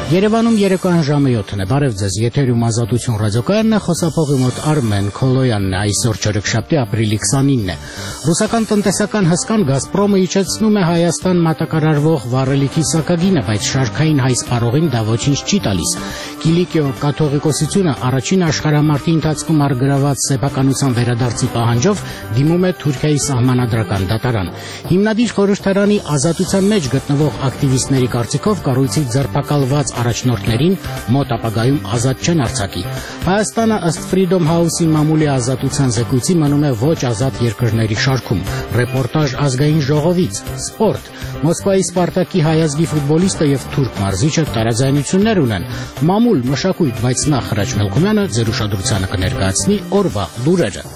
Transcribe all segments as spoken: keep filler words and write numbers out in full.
Երևանում երեկոյան ժամը յոթն է, բարև ձեզ, եթերում Ազատություն ռադիոկայանն է, խոսափողի մոտ Արմեն Քոլոյանն է, այսօր չորեքշաբթի ապրիլի քսանինն է։ Ռուսական տնտեսական հսկան Գազպրոմը իջեցնում է Հայաստան մատակարարվող վառելիքի սակագինը, բայց շարքային հայ սպառողին դա ոչինչ չի տալիս։ Կիլիկիո կաթողիկոսությունը առաջին աշխարհամարտի ընթացքում արգրաված սեփականության վերադարձի պահանջով դիմում է Թուրքիայի սահմանադրական դատարան։ Հիմնադիր խորհրդարանի ազատության մեջ գտնվող ակտիվիստների կարծիքով կառույցի ձերբակալված առաջնորդներին մոտ ապագայում ազատ չեն արձակի։ Հայաստանը ըստ Freedom House-ի մամուլի ազատության զեկույցի մնում է ոչ ազատ երկրների շարքում։ Ռեպորտաժ ազգային ժողովից, սպորտ, Մոսկվայի Սպարտակի հայազգի ֆուտբոլիստը եւ թուրք մարզիչը տարաձայնություններ ունեն։ Մամուլ, մշակույթ, բայց նախ Հրաչ Մելքումյանը ձեր ուշադրությանը կներկայացնի օրվա լուրերը։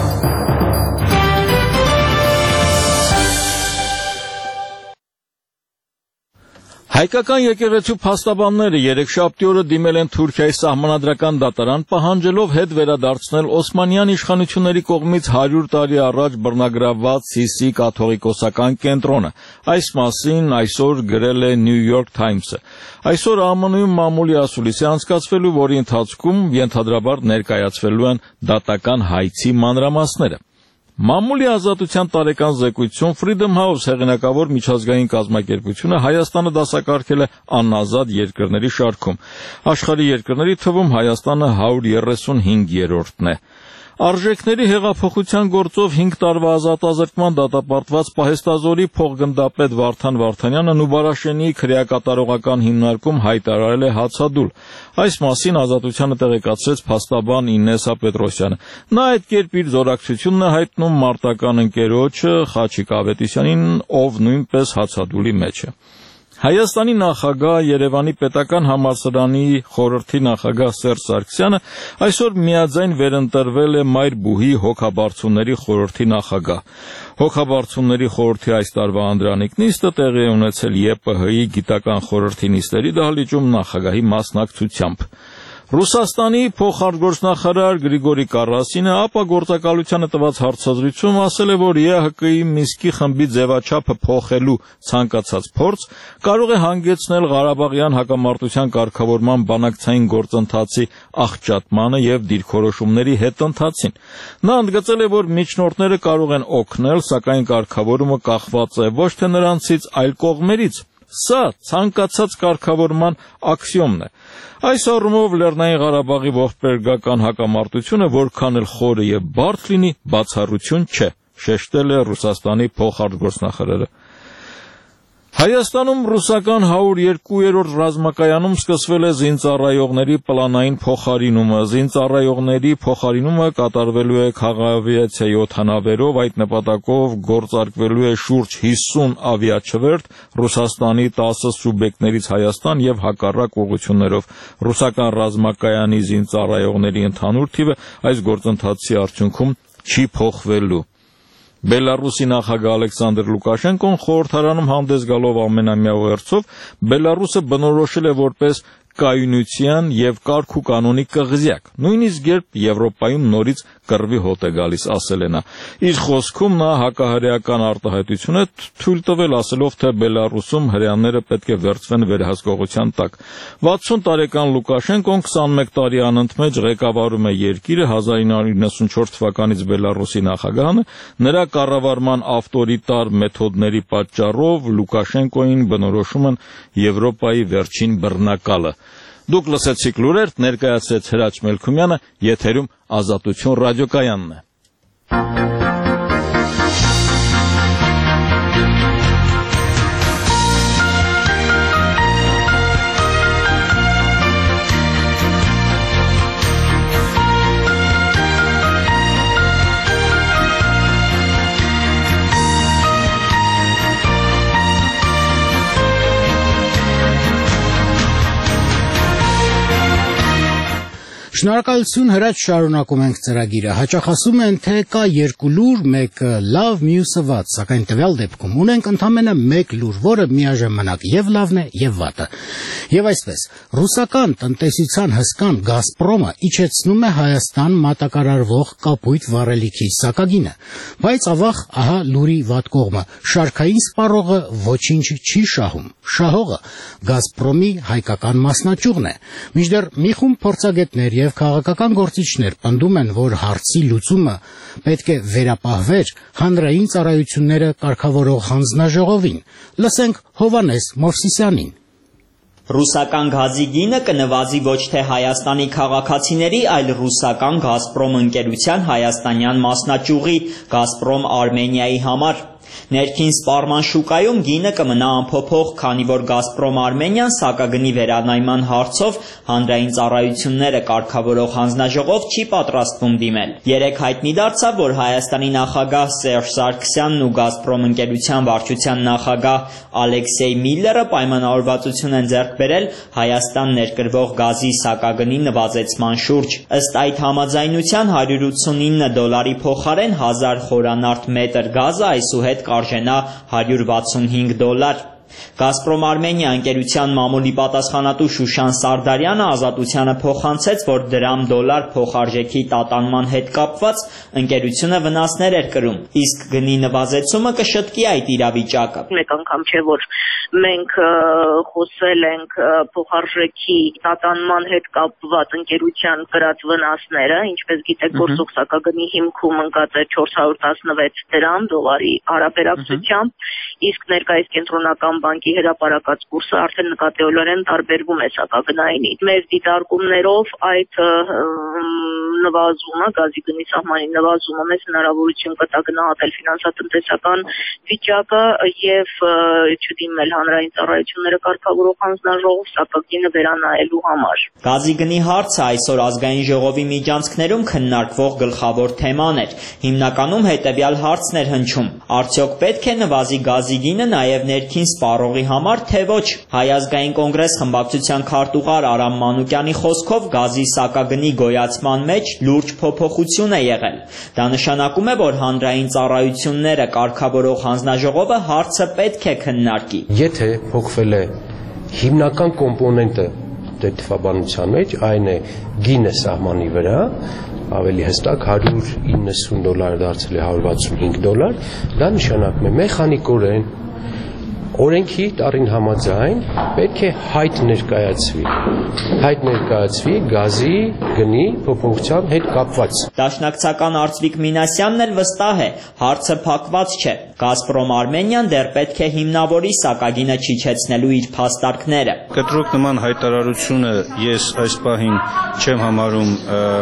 Հայկական եկեղեցու փաստաբանները երեքշաբթի օրը դիմել են Թուրքիայի սահմանադրական դատարան, պահանջելով հետ վերադարձնել Օսմանյան իշխանությունների կողմից հարյուր տարի առաջ բռնագրավված Սիսի կաթողիկոսական կենտրոնը։ Այս մասին այսօր գրել է New York Times-ը։ Այսօր ԱՄՆ-ում մամուլի ասուլիս է անցկացվելու, որի ընթացքում ենթադրաբար ներկայացվելու են դատական հայցի մանրամասները։ Մամուլի ազատության տարեկան զեկույցում Freedom House հեղինակավոր միջազգային կազմակերպությունը Հայաստանը դասակարգել է անազատ երկրների շարքում։ Աշխարհի երկրների թվում Հայաստանը հարյուր երեսունհինգերորդն է։ Արժեքների հեղափոխության գործով հինգ տարվա ազատազրկման դատապարտված Պահեստազորի փոխգնդապետ Վարդան Վարդանյանը Նուբարաշենիի քրեակատարողական հիմնարկում հայտարարել է հացադուլ։ Այս մասին ազատությանը տեղեկացրեց փաստաբան Ինեսա Պետրոսյանը։ Նա այդ կերպ իր զորակցությունն է հայտնում մարտական ընկերոջը Խաչիկ Ավետիսյանին, ով նույնպես հացադուլի մեջ է։ Հայաստանի նախագահ, Երևանի պետական համալսարանի խորհրդի նախագահ Սերժ Սարգսյանը այսօր միաձայն վերընտրվել է Մայրբուհի հոգաբարձուների խորհրդի նախագահ։ Հոգաբարձուների խորհրդի այս տարվա անդրանիկ նիստը տեղի է ունեցել ԵՊՀ-ի գիտական խորհրդի նիստերի դահլիճում նախագահի մասնակցությամբ։ Ռուսաստանի փոխարտգործնախարար Գրիգորի Կարասինը ապագործակալությանը տված հարցազրույցում ասել է, որ ԵՀԿ-ի Մինսկի խմբի ձևաչափը փոխելու ցանկացած փորձ կարող է հանգեցնել Ղարաբաղյան հակամարտության կարգավորման բանակցային գործընթացի աղճատմանը եւ դիրքորոշումների հետընթացին։ Նա ընդգծել է, որ միջնորդները կարող են օգնել, սակայն կարգավորումը կախված է ոչ թե նրանցից, այլ կողմերից։ Սա ցանկացած կարգավորման աքսիոմն է։ Այս առումով Լեռնային Ղարաբաղի ողբերգական հակամարտությունը որքան էլ խորը եւ բարդ լինի, բացառություն չէ, շեշտել է Ռուսաստանի փոխարտգործնախարարը։ Հայաստանում ռուսական հարյուր երկու-րդ ռազմակայանում սկսվել է զինծառայողների պլանային փոխարինումը։ Զինծառայողների փոխարինումը կատարվելու է քաղավիացիայի օդանավերով, այդ նպատակով գործարկվելու է շուրջ հիսուն ավիաչվերթ Ռուսաստանի տասը սուբյեկտներից Հայաստան եւ հակառակ ուղղություններով։ Ռուսական ռազմակայանի զինծառայողների ընդհանուր թիվը այս գործընթացի արդյունքում չի փոխվելու։ Բելարուսի նախագահ Ալեքսանդր Լուկաշենկոն խորհրդարանում հանդես գալով ամենամյա ուղերձով Բելարուսը բնորոշել է որպես կայունության եւ կարգ ու կանոնի կղզյակ, նույնիսկ երբ Եվրոպայում նորից կռվի հոտ է գալիս, ասել է նա։ Իր խոսքում նա հակահրեական արտահայտություն է թույլ տվել, ասելով, թե Բելարուսում հրեաները պետք է վերցվեն վերահսկողության տակ։ վաթսուն տարեկան Լուկաշենկոն քսանմեկ տարի անընդմեջ ղեկավարում է երկիրը, հազար ինը հարյուր իննսունչորդ թվականից Բելարուսի նախագահն է, նրա կառավարման ավտորիտար մեթոդների պատճառով Լուկաշենկոին բնորոշում են Եվրոպայի վերջին բռնակալը։ Դուք լսեցիք լուրեր, ներկայացրեց Հրաչ Մելքումյանը, եթերում Ազատություն ռադիոկայանն է։ Շնորհակալություն Հրաչ, շարունակում ենք ծրագիրը։ Հաճախ ասում են, թե կա երկու լուր, մեկը լավ, մյուսը վատ, սակայն տվյալ դեպքում ունենք ընդամենը մեկ լուր, որը միաժամանակ եւ լավն է եւ վատը։ Եվ այսպես, ռուսական տնտեսության հսկան Գազպրոմը իջեցնում է Հայաստան մատակարարվող կապույտ վառելիքի սակագինը, բայց ավաղ ահա լուրի վատ կողմը, շարքային սպառողը ոչինչ չի շահում, շահողը Գազպրոմի հայկական մասնաճյուղն է։ Մինչդեռ մի խումբ փորձագետներ եւ քաղաքական գործիչներ պնդում են, որ հարցի լուծումը պետք է վերապահվեր հանրային ծառայությունները կարգավորող հանձնաժողովին։ Լսենք Հովհաննես Մովսիսյանին։ Ռուսական գազի գինը կնվազի ոչ թե Հայաստանի քաղաքացիների, այլ ռուսական Գազպրոմ ընկերության հայաստանյան մասնաճյուղի Գազպրոմ Արմենիայի համար։ Ներքին սպառման շուկայում գինը կմնա անփոփոխ, քանի որ Գազպրոմ Արմենիան սակագնի վերանայման հարցով հանրային ծառայությունները կարգավորող հանձնաժողով չի պատրաստվում դիմել։ Երեկ հայտնի դարձավ, որ Հայաստանի նախագահ Սերժ Սարգսյանն ու Գազպրոմ ընկերության վարչության նախագահ Ալեքսեյ Միլլերը պայմանավորվածություն են ձեռք բերել Հայաստան ներկրվող գազի սակագնի նվազեցման շուրջ։ Ըստ այդ համաձայնության հարյուր ութսունինը դոլարի փոխարեն հազար խորանարդ մետր գազը այսուհետ կարժենա հարյուր վաթսունհինգ դոլար։ Գազպրոմ Արմենիա ընկերության մամուլի պատասխանատու Շուշան Սարդարյանը Ազատությանը փոխանցեց, որ դրամ դոլար փոխարժեքի տատանման հետ կապված ընկերությունը վնասներ էր կրում, իսկ գնի նվազեցումը կշտկի այդ իրավիճակը։ Մեկ անգամ չէ, որ մենք խոսել ենք փոխարժեքի տատանման հետ կապված ընկերության կրած վնասները, ինչպես գիտեք, գործող սակագնի հիմքում ընկած է չորս հարյուր տասնվեց դրամ դոլարի հարաբերակցությամբ, իսկ ներկայիս կենտրոնական բանկի հրապարակած կուրսը արդեն նկատեոլորեն տարբերվում է սակագնայինից։ Մեր դիտարկումներով այդ նվազումը, գազի գնի սահմանի նվազումը մեզ հնարավորություն կտա գնահատել ֆինանսատնտեսական վիճակը եւ չդիմել հանրային ծառայությունները կարգավորող հանձնաժողով սակագինը վերանայելու համար։ Գազի գնի հարցը այսօր ազգային ժողովի միջանցքներում քննարկվող գլխավոր թեման էր։ Հիմնականում հետևյալ հարցն էր հնչում. արդյոք պետք է նվազի գազի գինը նաեւ ներքին սպառողի համար, թե ոչ։ Հայ ազգային կոնգրես խմբակցության քարտուղար Արամ Մանուկյանի խոսքով գազի սակագնի գոյացման մեջ լուրջ փոփոխություն է եղել։ Դա նշանակում է, որ հանրային ծառայությունները կարգավորող հանձնաժողովը հարցը պետք է քննարկի։ Եթե փոխվել է հիմնական կոմպոնենտը դեպքաբանության մեջ, այն է գինը սահմանի վրա, ավելի հստակ հարյուր իննսուն դոլար դարձել է հարյուր վաթսունհինգ դոլար, դա նշանակում է մեխանիկորեն օրենքի տարին համաձայն պետք է հայտ ներկայացվի։ Հայտ ներկայացվի գազի գնի փոփոխության հետ կապված։ Դաշնակցական Արծվիկ Մինասյանն էլ վստահ է, հարցը փակված չէ։ Գազպրոմ Արմենիան դեռ պետք է հիմնավորի սակագինը չիջեցնելու իր փաստարկները։ Կտրուկ նման հայտարարությունը ես այս պահին չեմ համարում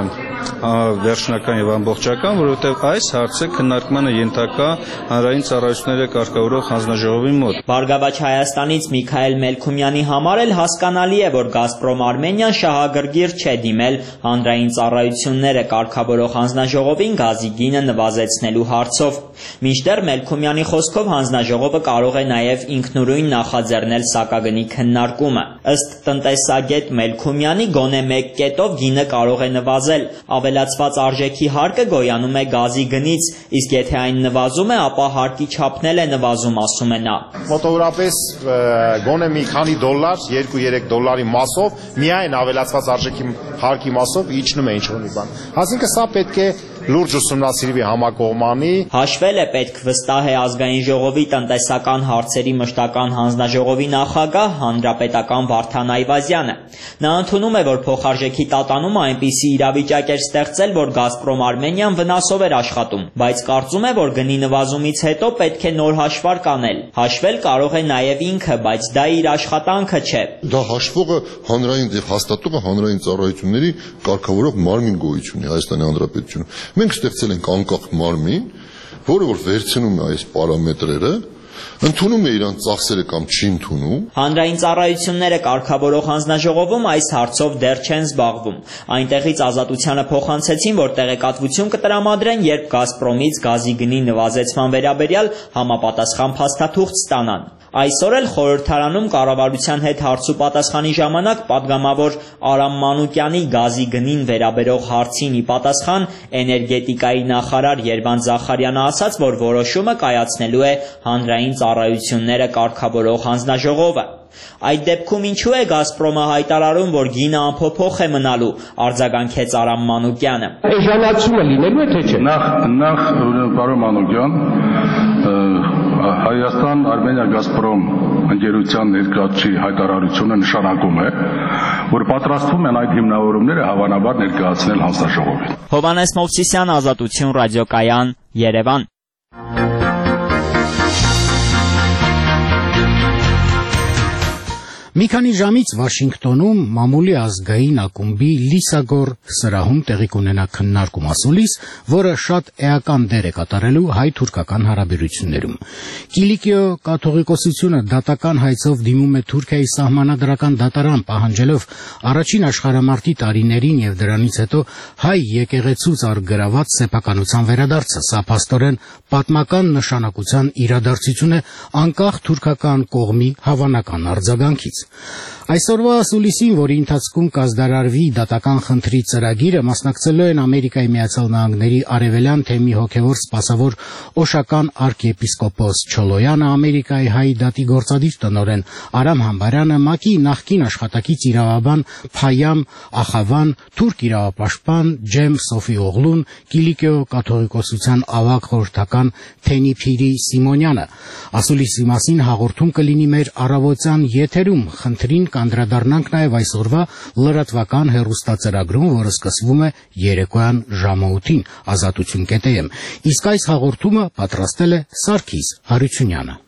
վերջնական եւ ամբողջական, որովհետեւ այս հարցը քննարկմանը ենթակա հանրային ծառայությունները կարգավորող հանձնաժողովի մոտ։ Բարգավաճ Հայաստանից Միքայել Մելքումյանի համար էլ հասկանալի է, որ Գազպրոմ Արմենիան շահագրգիռ չէ դիմել հանրային ծառայությունները կարգավորող հանձնաժողովին գազի գինը նվազեցնելու հարցով։ Մինչդեռ Մելքումյանի խոսքով հանձնաժողովը կարող է նաև ինքնուրույն նախաձեռնել սակագնի քննարկումը։ Ըստ տնտեսագետ Մելքումյանի գոնե մեկ կետով գինը կարող է նվազել, ավելացված արժեքի հարկը գոյանում է գազի գնից, իսկ եթե այն նվազում է, ապա հարկի չափն էլ է նվազում, ասում է նա։ Մոտավորապես գոնե մի քանի դոլար, երկու-երեք դոլարի մասով, միայն ավելացված արժեքի հարկի մասով իջնում է ինչ-որ մի բան։ Այսինքն սա պետք է լուրջ ուսումնասիրվի համակողմանի։ Հաշվել է պետք վստահ է ազգային ժողովի տնտեսական հարցերի մշտական հանձնաժողովի նախագահ հանրապետական Վարդան Այվազյանը։ Նա ընդունում է, որ փոխարժեքի տատանումը այնպիսի իրավիճակ էր ստեղծել, որ Գազպրոմ Արմենիան վնասով էր աշխատում, բայց կարծում է, որ գնի նվազումից հետո պետք է նոր հաշվարկ անել։ Հաշվել կարող է նաև ինքը, բայց դա իր աշխատանքը չէ։ Դա հաշվողը հանրային եւ հաստատողը հանրային ծառայությունների կարգավորող մարմին գոյություն է Հայաստանի Հանրապետությունում։ Մենք ստեղծել ենք անկախ մարմին, որը որ վերցնում է այս պարամետրերը Ընդունում է իրանց ծախսերը կամ չի ընդունում։ Հանրային ծառայությունները կարգավորող հանձնաժողովում այս հարցով դեռ չեն զբաղվում։ Այնտեղից Ազատությանը փոխանցեցին, որ տեղեկատվություն կտրամադրեն, երբ Գազպրոմից գազի գնի նվազեցման վերաբերյալ համապատասխան փաստաթուղթ ստանան։ Այսօր էլ խորհրդարանում կառավարության հետ հարց ու պատասխանի ժամանակ պատգամավոր Արամ Մանուկյանի գազի գնին վերաբերող հարցին ի պատասխան էներգետիկայի նախարար Երվանդ Զախարյանը ասաց, որ որոշումը կայացնելու է հանրային ծառայությունները կարգավորող հանձնաժողովը։ Այդ դեպքում ինչու է Գազպրոմը հայտարարում, որ գինը անփոփոխ է մնալու, արձագանքեց Արամ Մանուկյանը։ Էժանացումը լինելու է թե չէ։ Նախ նախ պարոն Մանուկյան, Հայաստան Արմենիա Գազպրոմ ընկերության ներկայացուցիչ հայտարարությունը նշանակում է, որ պատրաստվում են այդ հիմնավորումները հավանաբար ներկայացնել հանձնաժողովին։ Հովհաննես Մովսիսյան, Ազատություն ռադիոկայան, Երևան։ Մի քանի ժամից Վաշինգտոնում մամուլի ազգային ակումբի Լիսագոր սրահում տեղի կունենա քննարկում ասուլիս, որը շատ էական դեր է կատարելու հայ-թուրքական հարաբերություններում։ Կիլիկիո կաթողիկոսությունը դատական հայցով դիմում է Թուրքիայի սահմանադրական դատարան, պահանջելով առաջին աշխարհամարտի տարիներին եւ դրանից հետո հայ եկեղեցուց արգրաված սեփականության վերադարձը։ Սա փաստորեն պատմական նշանակության իրադարձություն է, անկախ թուրքական կողմի հավանական արձագանքից։ Այսօրվա ասուլիսին, որի ընթացքում կազդարարվի դատական խնդրի ծրագիրը, մասնակցելու են Ամերիկայի Միացյալ Նահանգների արևելյան թեմի հոգևոր սպասավոր օշական արքիեպիսկոպոս Չոլոյանը, Ամերիկայի հայ դատի գործադիր տնօրեն Արամ Համբարյանը, ՄԱԿ-ի նախկին աշխատակից իրավաբան Փայամ Ախավան, թուրք իրավապաշտպան Ջեմ Սոֆի Օղլուն, Կիլիկիո կաթողիկոսության ավագ խորհրդական Թենի Փիրի Սիմոնյանը։ Ասուլիսի մասին հաղորդում կլինի մեր առավոտյան եթերում, խնդրին կանդրադառնանք նաև այսօրվա լրատվական հեռուստածրագրում, որը սկսվում է երեկոյան ժամը ութին, ազատություն.am։ Իսկ այս հաղորդումը պատրաստել է Սարգիս Հարությունյանը։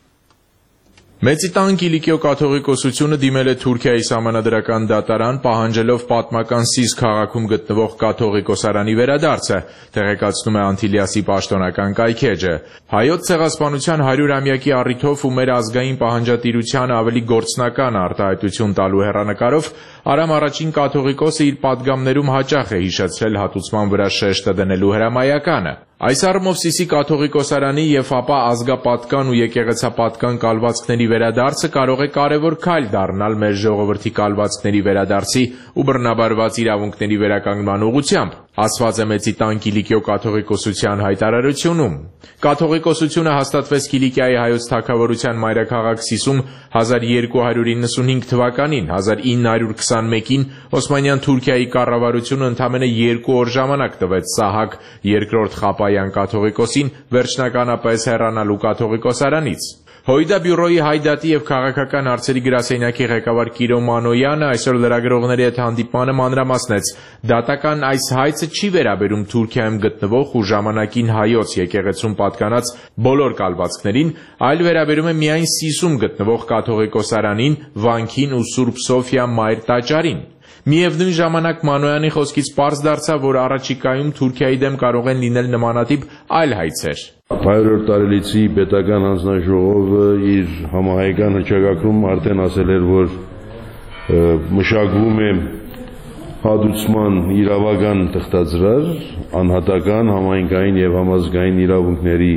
Մեծիտան Կիլիկիո կաթողիկոսությունը դիմել է Թուրքիայի սահմանադրական դատարան, պահանջելով պատմական Սիս քաղաքում գտնվող կաթողիկոսարանի վերադարձը, տեղեկացնում է Անտիլիասի պաշտոնական կայքեջը։ Հայոց ցեղասպանության հարյուրամյակի առիթով ու մեր ազգային պահանջատիրությանը ավելի գործնական արտահայտություն տալու հեռանկարով Արամ առաջին կաթողիկոսը իր պատգամներում հաճախ է հիշեցրել հատուցման վրա շեշտը դնելու հրամայականը։ Այս առումով Սիսի կաթողիկոսարանի եւ ապա ազգապատկան ու եկեղեցապատկան կալվածքների վերադարձը կարող է կարևոր քայլ դառնալ մեր ժողովրդի կալվածքների վերադարձի ու բռնաբարված իրավունքների վերականգնման ուղղությամբ, ասված է Մեծիտան Կիլիկիո կաթողիկոսության հայտարարությունում։ Կաթողիկոսությունը հաստատվեց Կիլիկիայի հայոց թագավորության մայրաքաղաք Սիսում հազար երկու հարյուր իննսունհինգ թվականին, հազար ինը հարյուր քսանմեկին Օսմանյան Թուրքիայի կառավարությունը ընդամենը երկու օր ժամանակ տվեց Սահակ երկրորդ Խապայան կաթողիկոսին վերջնականապես հեռանալու կաթողիկոսարանից։ Հոյդա բյուրոյի հայդատի եւ քաղաքական հարցերի գրասենյակի ղեկավար Կիրո Մանոյանը այսօր լրագրողների հետ հանդիպմանը մանրամասնեց. դատական այս հայցը չի վերաբերում Թուրքիայում գտնվող ու ժամանակին հայոց եկեղեցուն պատկանած բոլոր կալվածքներին, այլ վերաբերում է միայն Սիսում գտնվող կաթողիկոսարանին, վանքին ու Սուրբ Սոֆիա մայր տաճարին։ Միևնույն ժամանակ Մանոյանի խոսքից պարզ դարձավ, որ առաջիկայում Թուրքիայի դեմ կարող են լինել նմանատիպ այլ հայցեր։ Հայերորդ տարելիցի պետական հանձնաժողովը իր համահայկան հռչակագրում արդեն ասել էր, որ մշակվում է հատուցման իրավական թղթածրար, անհատական, համայնքային եւ համազգային իրավունքների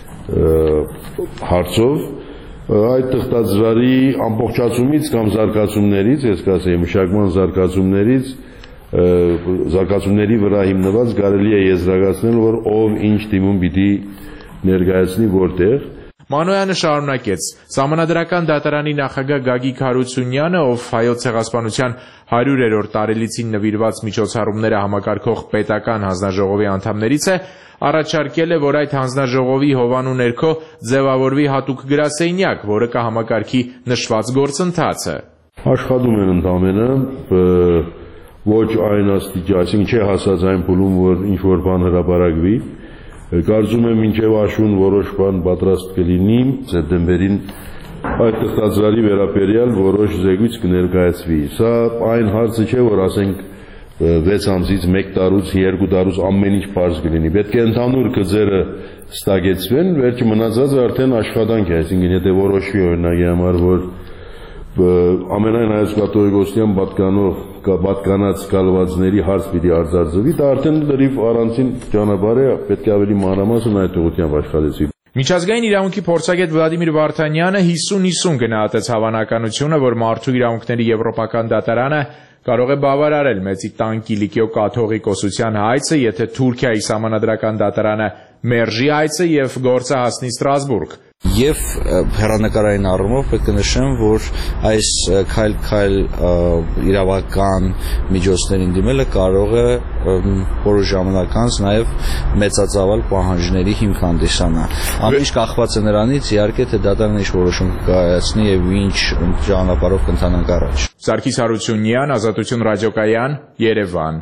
հարցով, այդ թղթածրարի ամբողջացումից կամ զարգացումներից, ես կասեի մշակման զարգացումներից, զարգացումների վրա հիմնված կարելի է եզրակացնել, որ ով ինչ դիմում պիտի ներկայացնի որտեղ։ Մանոյանը շարունակեց. Սահմանադրական դատարանի նախագահ Գագիկ Հարությունյանը, ով հայոց ցեղասպանության հարյուրերորդ տարելիցին նվիրված միջոցառումները համակարգող պետական հանձնաժողովի անդամներից է, առաջարկել է, որ այդ հանձնաժողովի հովանու ներքո ձևավորվի հատուկ գրասենյակ, որը կհամակարգի նշված գործընթացը։ Աշխատում են ընդամենը ոչ այն աստիճան, այսինքն չի հասած այն փուլում, որ ինչ որ բան հրապարակվի։ Կարծում եմ մինչև աշուն որոշ բան պատրաստ կլինի, սեպտեմբերին այդ թղթածրարի վերաբերյալ որոշ զեկույց կներկայացվի։ Սա այն հարցը չէ, որ ասենք վեց ամսից մեկ տարուց, երկու տարուց ամեն ինչ պարզ կլինի։ Պետք է ընդհանուր գծերը ստագեցվեն, վերջը մնացածը արդեն աշխատանք է, այսինքն եթե որոշվի օրինակի համար, որ ամենայն Հայոց կաթողիկոսության պատկանող պատկանած կալվածների հարց պիտի արձարծվի, դա արդեն լրիվ առանցին ճանապարհ է, պետք է ավելի մանրամասն այդ ուղղությամբ աշխատեցի։ Միջազգային իրավունքի փորձագետ Վլադիմիր Վարդանյանը հիսուն հիսուն գնահատեց հավանականությունը, որ մարդու իրավունքների եվրոպական դատարանը կարող է բավարարել Մեծի տան Կիլիկիո կաթողիկոսության հայցը, եթե Թուրքիայի սահմանադրական դատարանը մերժի հայցը եւ գործը հասնի Ստրասբուրգ։ Եվ հեռանկարային առումով պետք է նշեմ, որ այս քայլ-քայլ իրավական միջոցներին դիմելը կարող է որոշ ժամանակ անց նաև մեծածավալ պահանջների հիմք հանդիսանալ։ Ամեն ինչ կախված է նրանից, իհարկե, թե դատարանը ինչ որոշում կկայացնի եւ ինչ ճանապարհով կընթանանք առաջ։ Սարգիս Հարությունյան, Ազատություն ռադիոկայան, Երևան։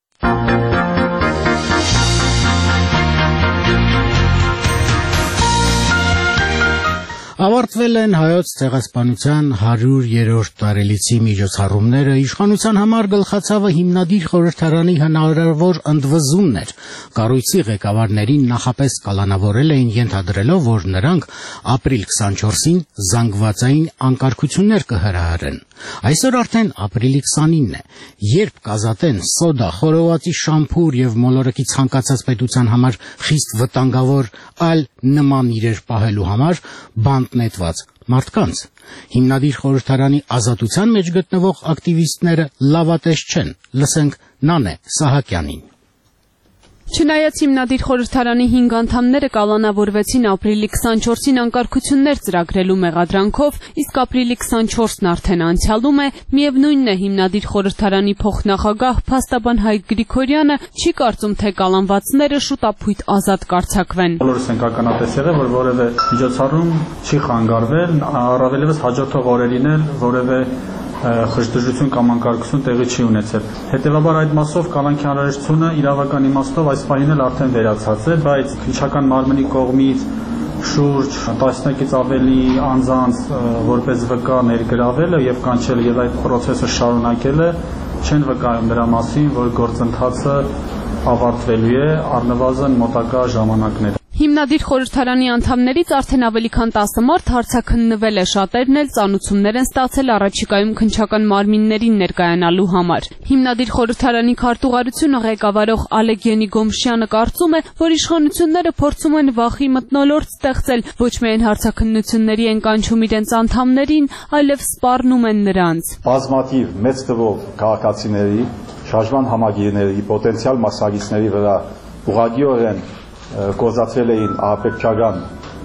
Ավարտվել են հայոց ցեղասպանության հարյուրերորդ տարելիցի միջոցառումները, իշխանության համար գլխացավը հիմնադիր խորհրդարանի հնարավոր ընդվզումն էր։ Կառույցի ղեկավարներին նախապես կալանավորել էին, ենթադրելով, որ նրանք ապրիլ քսանչորսին զանգվածային անկարգություններ կհրահրեն։ Այսօր արդեն ապրիլի քսանինն է, երբ կազատեն սոդա, խորովածի շամփուր եւ մոլորակի ցանկացած պետության համար խիստ վտանգավոր այլ նման իրեր պահելու համար բանտ նետված մարդկանց։ Հիմնադիր խորհրդարանի ազատության մեջ գտնվող ակտիվիստները լավատես չեն, լսենք Նանե Սահակյանին։ Չնայած հիմնադիր խորհրդարանի հինգ անդամները կալանավորվեցին ապրիլի քսանչորսին անկարգություններ ծրագրելու մեղադրանքով, իսկ ապրիլի քսանչորսն արդեն անցյալում է, միևնույնն է հիմնադիր խորհրդարանի փոխնախագահ փաստաբան Հայկ Գրիգորյանը չի կարծում, թե կալանվածները շուտապույտ ազատ կարձակվեն։ Բոլորս ենք ականատես եղել, որ որևէ միջոցառում չի խանգարվել, առավելևս հաջորդող օրերին էլ որևէ խժդժություն կամ անկարգություն տեղի չի ունեցել։ Հետևաբար այդ մասով կալանքի անհրաժեշտությունը իրավական իմաստով այս պահին էլ արդեն վերացած է, բայց քննչական մարմնի կողմից շուրջ տասնյակից ավելի անձանց որպես վկա ներգրավելը եւ կանչելը եւ այդ process-ը շարունակելը չեն վկայում դրա մասին, որ գործընթացը ավարտվելու է առնվազն մոտակա ժամանակներում։ Հիմնադիր խորհրդարանի անդամներից արդեն ավելի քան տասը մարդ հարցաքննվել է, շատերն էլ ծանուցումներ են ստացել առաջիկայում քննչական մարմիններին ներկայանալու համար։ Հիմնադիր խորհրդարանի քարտուղարությունը ղեկավարող Ալեգենի Գոմշյանը կարծում է, որ իշխանությունները փորձում են վախի մթնոլորտ ստեղծել, ոչ միայն հարցաքննությունների են կանչում իրենց անդամներին, այլև սպառնում են նրանց։ Բազմաթիվ մեծ թվով քաղաքացիների, շարժման համագիրների, պոտենցիալ մասնակիցների վրա ուղղակիորեն գործածել էին ահաբեկչական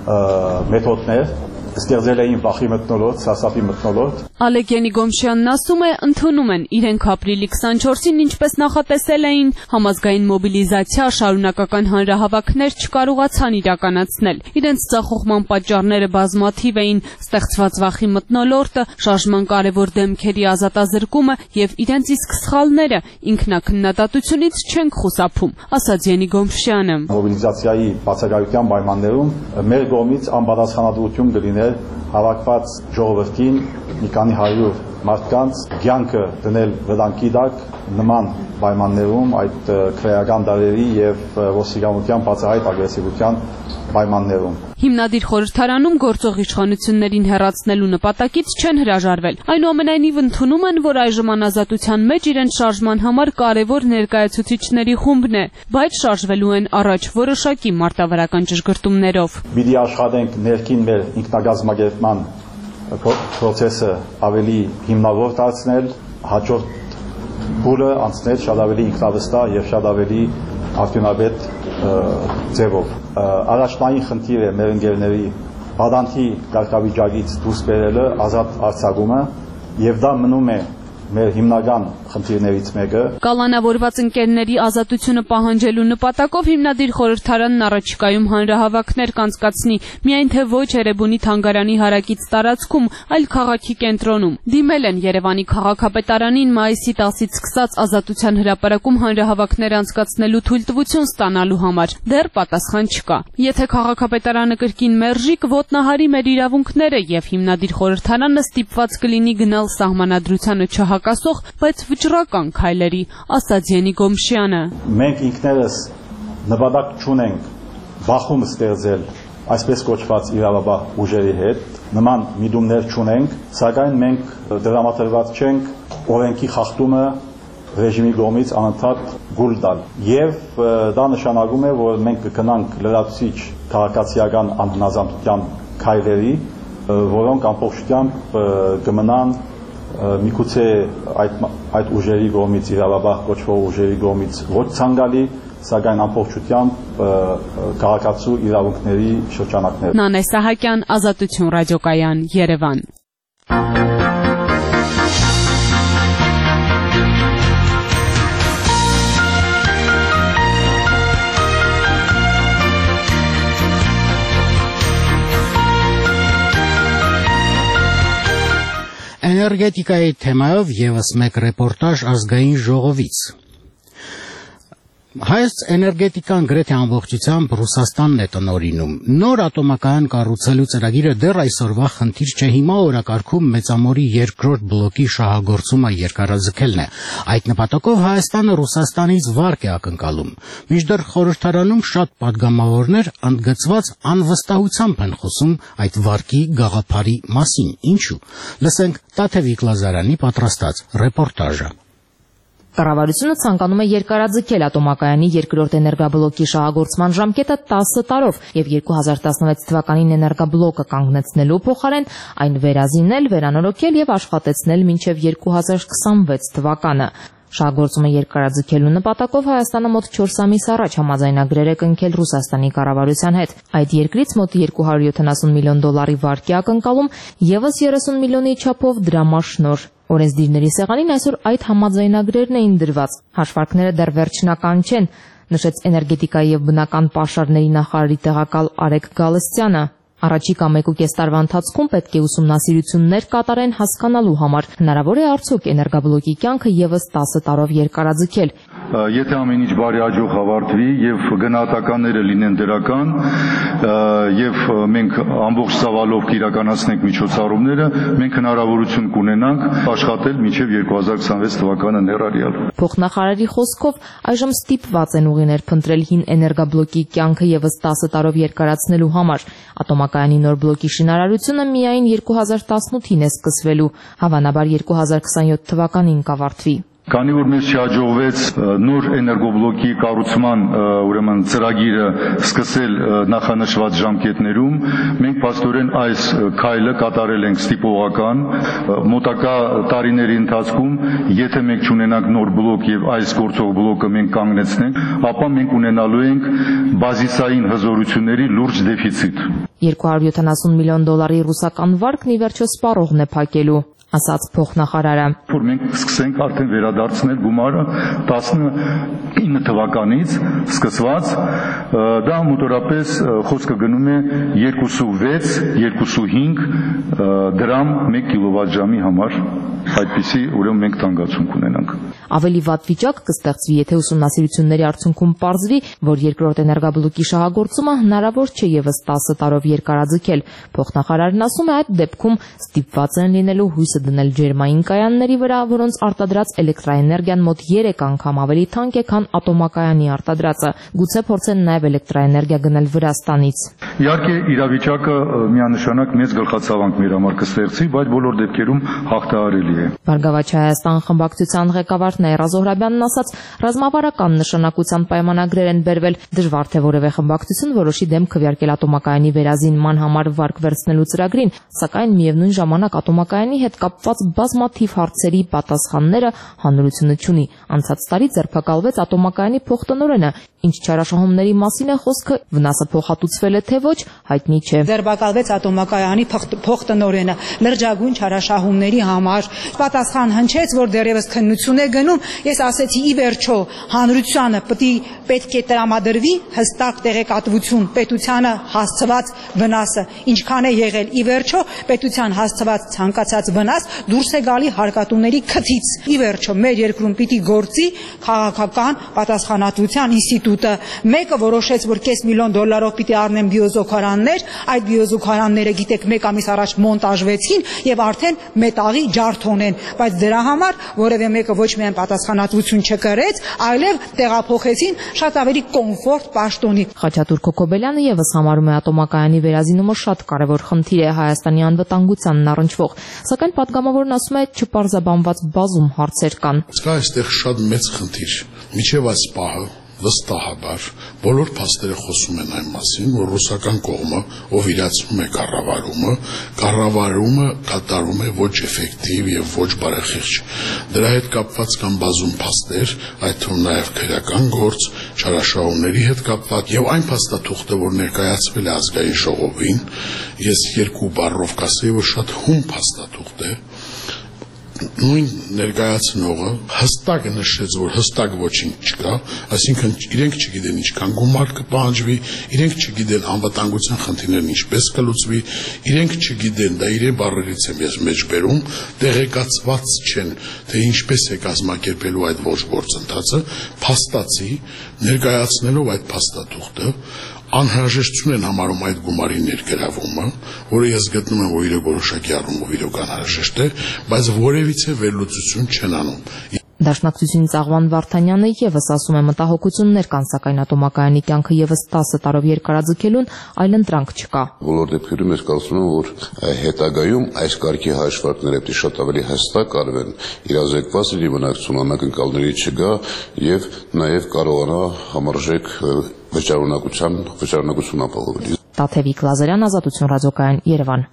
մեթոդներ, ստեղծել էին վախի մթնոլորտ, սարսափի մթնոլորտ։ Ալեգենի Գոմշյանն ասում է, ընդունում են իրենք ապրիլի քսանչորսին, ինչպես նախատեսել էին, համազգային մոբիլիզացիա, շարունակական հանրահավաքներ չկարողացան իրականացնել։ Իրենց ձախողման պատճառները բազմաթիվ էին՝ ստեղծված վախի մթնոլորտը, շարժման կարևոր դեմքերի ազատազրկումը եւ իրենց իսկ սխալները ինքնակննադատությունից չենք խուսափում, ասաց Յենի Գոմշյանը։ Մոբիլիզացիայի բացակայության պայմաններում մեր կողմից անպատասխանատվություն կլիներ հավաքված ժողովրդին մի քանի հարյուր մարդկանց կյանքը դնել վտանգի տակ նման պայմաններում այդ քրեական դարերի եւ ոստիկանության բացահայտ ագրեսիվության պայմաններում։ Հիմնադիր խորհրդարանում գործող իշխանություններին հեռացնելու նպատակից չեն հրաժարվել։ Այնուամենայնիվ ընդունում են, որ այժմ անազատության մեջ իրենց շարժման համար կարևոր ներկայացուցիչների խումբն է, բայց շարժվելու են առաջ որոշակի մարտավարական ճշգրտումներով։ Պիտի աշխատենք ներքին մեր ինքնագազմագերբման process-ը ավելի հիմնավոր դարձնել, հաջորդ փուլը անցնել շատ ավելի ինքնավստահ եւ շատ ավելի արդյունավետ ձևով։ Առաջնային խնդիրը մեր ընկերների բադանթի կարգավիճակից դուրս բերելը, ազատ արձակումը, եւ դա մնում է մեր հիմնական խնդիրներից մեկը։ Կալանավորված ընկերների ազատությունը պահանջելու նպատակով հիմնադիր խորհրդարանն առաջիկայում հանրահավաքներ կանցկացնի, միայն թե ոչ Էրեբունի թանգարանի հարակից տարածքում, այլ քաղաքի կենտրոնում։ Դիմել են Երևանի քաղաքապետարանին մայիսի տասից սկսած ազատության հրապարակում հանրահավաքներ անցկացնելու թույլտվություն ստանալու համար։ Դեռ պատասխան չկա։ Եթե քաղաքապետարանը կրկին մերժի, կոտնահարի մեր իրավունքները եւ հիմնադիր խորհրդարանը ստիպված կլինի գնալ սահմանադրությանը չհակասող, բայց վճռական քայլերի, ասաց Յենի Գոմշյանը։ Մենք ինքներս նպատակ չունենք բախում ստեղծել այսպես կոչված իրավաբար ուժերի հետ, նման միտումներ չունենք, սակայն մենք դրամատրված չենք օրենքի խախտումը ռեժիմի կողմից անընդհատ գուլ տալ։ Եվ դա նշանակում է, որ մենք կգնանք լրացուցիչ քաղաքացիական անհնազանդության քայլերի, որոնք ամբողջությամբ կմնան միգուցե այդ այդ ուժերի կողմից իրավաբար կոչվող ուժերի կողմից ոչ ցանկալի, սակայն ամբողջությամբ քաղաքացու իրավունքների շրջանակներ։ Նանե Սահակյան, Ազատություն ռադիոկայան, Երևան։ Էներգետիկայի թեմայով ևս մեկ ռեպորտաժ ազգային ժողովից։ Հայոց էներգետիկան գրեթե ամբողջությամբ Ռուսաստանն է տնօրինում։ Նոր ատոմակայան կառուցելու ծրագիրը դեռ այսօրվա խնդիր չէ, հիմա օրակարգում Մեծամորի երկրորդ բլոկի շահագործումը երկարաձգելն է։ Այդ նպատակով Հայաստանը Ռուսաստանից վարկ է ակնկալում։ Մինչդեռ խորհրդարանում շատ պատգամավորներ ընդգծված անվստահությամբ են խոսում այդ վարկի գաղափարի մասին։ Ինչու՞։ Լսենք Տաթևիկ Լազարյանի պատրաստած ռեպորտաժը։ Կառավարությունը ցանկանում է երկարաձգել ատոմակայանի երկրորդ էներգաբլոկի շահագործման ժամկետը տասը տարով եւ երկու հազար տասնվեց թվականին էներգաբլոկը կանգնեցնելու փոխարեն այն վերազինել, վերանորոգել եւ աշխատեցնել մինչեւ երկու հազար քսանվեց թվականը։ Շահագործումը երկարաձգելու նպատակով Հայաստանը մոտ չորս ամիս առաջ համաձայնագրեր է կնքել Ռուսաստանի կառավարության հետ։ Այդ երկրից մոտ երկու հարյուր յոթանասուն միլիոն դոլարի վարկի ակնկալում, եւս երեսուն միլիոնի չափով դրամաշնոր։ Օրենսդիրների սեղանին այսօր այդ համաձայնագրերն էին դրված։ Հաշվարկները դեռ վերջնական չեն, նշեց էներգետիկայի եւ բնական պաշարների նախարարի տեղակալ Արեգ Գալստյանը։ Առաջիկա մեկուկես տարվա ընթացքում պետք է ուսումնասիրություններ կատարեն հասկանալու համար, հնարավոր է արդյոք էներգաբլոկի կյանքը եւս տասը տարով երկարաձգել։ Եթե ամեն ինչ բարի աջող ավարտվի եւ գնահատականները լինեն դրական եւ մենք ամբողջ ծավալով կիրականացնենք միջոցառումները, մենք հնարավորություն կունենանք աշխատել մինչեւ երկու հազար քսանվեց թվականը ներառյալ։ Փոխնախարարի խոսքով այժմ ստիպված են ուղիներ փնտրել հին էներգաբլոկի կյանքը եւս տասը տարով երկարացնելու համար։ Ատոմակայանի նոր բլոկի շինարարությունը միայն երկու հազար տասնութին է սկսվելու, հավանաբար երկու հազար քսանյոթ թվականին կավարտվի։ Քանի որ մեզ չհաջողվեց նոր էներգոբլոկի կառուցման ուրեմն ծրագիրը սկսել նախանշված ժամկետներում, մենք փաստորեն այս քայլը կատարել ենք ստիպողական, մոտակա տարիների ընթացքում, եթե մենք չունենանք նոր բլոկ եւ այս գործող բլոկը մենք կանգնեցնենք, ապա մենք ունենալու ենք բազիսային հզորությունների լուրջ դեֆիցիտ։ երկու հարյուր յոթանասուն միլիոն դոլարի ռուսական վարկն ի վերջո սպառողն է փակելու, ասաց փոխնախարարը։ Որ մենք սկսենք արդեն վերադարձնել գումարը տասնինը թվականից սկսված, դա մոտորապես խոսքը գնում է երկուսուվեց երկուսուհինգ դրամ մեկ կիլովատժամի համար, այդպիսի ուրեմն մենք տանգացում կունենանք։ Ավելի վատ վիճակ կստեղծվի, եթե ուսումնասիրությունների արդյունքում պարզվի, որ երկրորդ էներգաբլոկի շահագործումը հնարավոր չէ եւս տասը տարով երկարաձգել։ Փոխնախարարն ասում է, այդ դեպքում ստիպված են լինելու հույսը դնել ջերմային կայանների վրա, որոնց արտադրած էլեկտրաէներգիան մոտ երեք անգամ ավելի թանկ է, քան ատոմակայանի արտադրածը։ Գուցե փորձեն նաեւ էլեկտրաէներգիա գնել Վրաստանից։ Իհարկե իրավիճակը միանշանակ մեծ գլխացավանք մեր համար կստեղծի, բայց բոլոր դեպքերում հաղթահարելի է։ Բարգավաճ Հայաստան խմբակցության ղեկավար Նաիրա Զոհրաբյանն ասաց, ռազմավարական նշանակության պայմանագրեր են բերվել, դժվար թե որևէ խմբակցություն որոշի դեմ քվեարկել ատոմակայանի վերազինման համար վարկ վերցնելու ծրագրին, սակայն միևնույն ժամանակ ատոմակայանի հետ կապված բազմաթիվ հարցերի պատասխանները հանրությունը չունի։ Անցած տարի ձերբակալվեց ատոմակայանի փոխտնօրենը, ինչ չարաշահումների մասին է խոսքը, վնասը փոխհատուցվել է թե ոչ, հայտնի չէ։ Ձերբակալվեց ատոմակայանի փոխտնօրենը լրջագույն չարաշահումների համար։ Պատասխան հնչեց, որ դեռևս քննություն է գնում։ Ես ասեցի՝ ի վերջո հանրությանը պետք է տրամադրվի հստակ տեղեկատվություն պետությանը հասցված վնասը, ինչքան է եղել։ Ի վերջո պետության հասցված ցանկացած վնաս գնաց դուրս է գալի հարկատուների քթից։ Ի վերջո մեր երկրում պիտի գործի քաղաքական պատասխանատվության ինստիտուտը։ Մեկը որոշեց, որ կես միլիոն դոլարով պիտի առնեն բիոզոքարաններ, այդ բիոզոքարանները գիտեք մեկ ամիս առաջ մոնտաժվեցին եւ արդեն մետաղի ջարդոն են, բայց դրա համար որևէ մեկը ոչ միայն պատասխանատվություն չկրեց, այլև տեղափոխեցին շատ ավելի կոմֆորտ պաշտոնի։ Խաչատուր Քոքոբելյանը եւս համարում է ատոմակայանի վերազինումը շատ կարևոր խնդիր է Հայաստանի անվտանգությանն առնչվող, սակայն պատգամավորն ասում է չպարզաբանված բազում հարցեր կան։ Կա այստեղ շատ մեծ խնդիր։ Միջև այս պահը վստահաբար բոլոր փաստերը խոսում են այն մասին, որ ռուսական կողմը, ով իրացնում է կառավարումը, կառավարումը կատարում է ոչ էֆեկտիվ եւ ոչ բարեխիղճ։ Դրա հետ կապված կան բազում փաստեր, այդ թվում նաեւ քրեական գործ, չարաշահումների հետ կապված եւ այն փաստաթուղթը, որ ներկայացվել է ազգային ժողովին, ես երկու բառով կասեի, որ շատ հում փաստաթուղթ է։ Նույն ներկայացնողը հստակ նշեց, որ հստակ ոչինչ չկա, այսինքն իրենք չգիտեն ինչքան գումար կպահանջվի, իրենք չգիտեն անվտանգության խնդիրներն ինչպես կլուծվի, իրենք չգիտեն, դա իրեն բառերից եմ ես մեջ բերում, տեղեկացված չեն, թե ինչպես է կազմակերպելու այդ ողջ գործընթացը, փաստացի ներկայացնելով այդ փաստաթուղթը անհրաժեշտություն են համարում այդ գումարի ներգրավումը, որը ես գտնում եմ, որ իրոք որոշակի առումով իրոք անհրաժեշտ է, բայց որևիցե վերլուծություն չեն անում։ Դաշնակցությունից Աղվան Վարդանյանը եւս ասում է մտահոգություններ կան, սակայն ատոմակայանի կյանքը եւս տասը տարով երկարաձգելուն այլընտրանք չկա։ Բոլոր դեպքերում ես կարծում եմ, որ հետագայում այս կարգի հաշվարկները պետք է շատ ավելի հստակ արվեն, իրազեկված լինի բնակչություն անակնկալների չգա եւ նաեւ կարողանա համարժեք վճարունակության վճարունակություն ապահովել։ Տաթևիկ Լազարյան, Ազատություն ռադիոկայան, Երևան։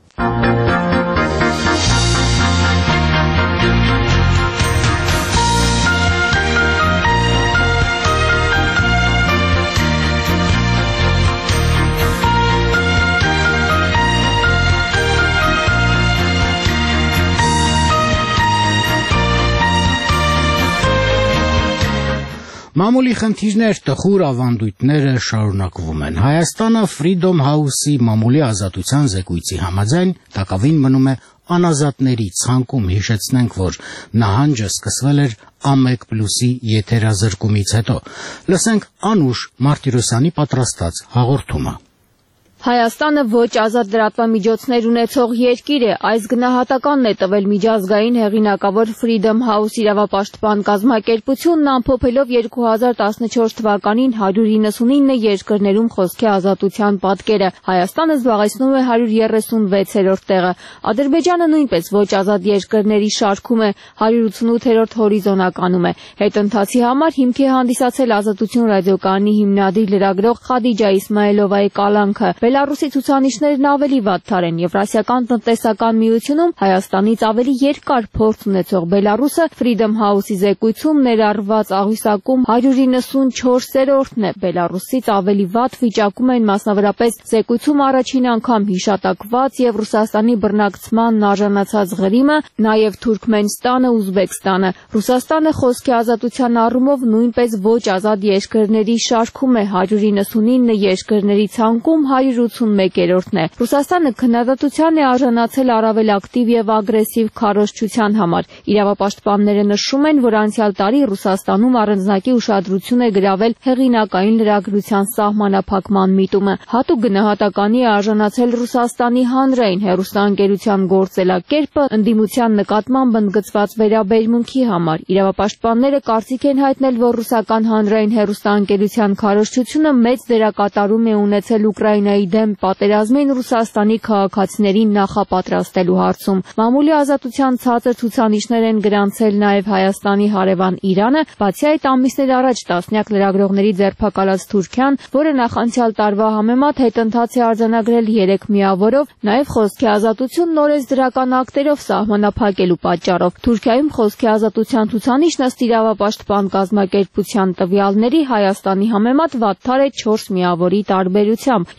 Մամուլի խնդիրներ, տխուր ավանդույթները շարունակվում են։ Հայաստանը Freedom House-ի մամուլի ազատության զեկույցի համաձայն տակավին մնում է անազատների ցանկում, հիշեցնենք, որ նահանջը սկսվել էր ամեկ պլյուսի եթերազրկումից հետո։ Լսենք Անուշ Մարտիրոսյանի պատրաստած հաղորդումը։ Հայաստանը ոչ ազատ լրատվամիջոցներ ունեցող երկիր է, այս գնահատականն է տվել միջազգային հեղինակավոր Freedom House իրավապաշտպան կազմակերպությունն ամփոփելով երկու հազար տասնչորս թվականին հարյուր իննսունինը երկրներում խոսքի ազատության պատկերը։ Հայաստանը զբաղեցնում է հարյուր երեսունվեցերորդ տեղը։ Ադրբեջանը նույնպես ոչ ազատ երկրների շարքում է, հարյուր ութսունութերորդ հորիզոնականում է։ Հետընթացի համար հիմք է հանդիսացել Ազատություն ռադիոկայանի հիմնադիր լրագրող Խադիջա Իսմայելովայի կալանքը։ Բելարուսի ցուցանիշներն ավելի վատթար են։ Եվրասիական տնտեսական միությունում Հայաստանից ավելի երկար փորձ ունեցող Բելարուսը Freedom House-ի զեկույցում ներառված աղյուսակում հարյուր իննսունչորսերորդն է։ Բելարուսից ավելի վատ վիճակում են մասնավորապես զեկույցում առաջին անգամ հիշատակված եւ Ռուսաստանի բռնակցմանն արժանացած Ղրիմը, նաեւ Թուրքմենստանը, Ուզբեկստանը։ Ռուսաստանը խոսքի ազատության առումով նույնպես ոչ ազատ երկրների շարքում է, հարյուր իննսունինը երկրների ցանկում հարյուր ութսունմեկերորդն է։ Ռուսաստանը քննադատության է արժանացել առավել ակտիվ եւ ագրեսիվ քարոզչության համար։ Իրավապաշտպանները նշում են, որ անցյալ տարի Ռուսաստանում առանձնակի ուշադրություն է գրավել հեղինակային լրագրության սահմանափակման միտումը։ Հատուկ գնահատականի է արժանացել Ռուսաստանի հանրային հեռուստաընկերության գործելակերպը ընդդիմության նկատմամբ ընդգծված վերաբերմունքի համար։ Իրավապաշտպանները կարծիք են հայտնել, որ ռուսական հանրային հեռուստաընկերության քարոզչությունը մեծ դերակատարում է ունեցել Ուկրաինայի դեմ պատերազմին Ռուսաստանի քաղաքացիներին նախապատրաստելու հարցում։ Մամուլի ազատության ցածր ցուցանիշներ են գրանցել նաև Հայաստանի հարևան Իրանը, բացի այդ ամիսներ առաջ տասնյակ լրագրողների ձերբակալած Թուրքիան, որը նախանցյալ տարվա համեմատ հետընթաց է արձանագրել երեք միավորով, նաև խոսքի ազատություն նորից դրական ակտերով սահմանափակելու պատճառով։ Թուրքիայում խոսքի ազատության ցուցանիշն ըստ իրավապաշտպան կազմակերպության տվյալների Հայաստանի համեմատ վատթար է չորս միավորի տարբերությամբ։ Եվրոպական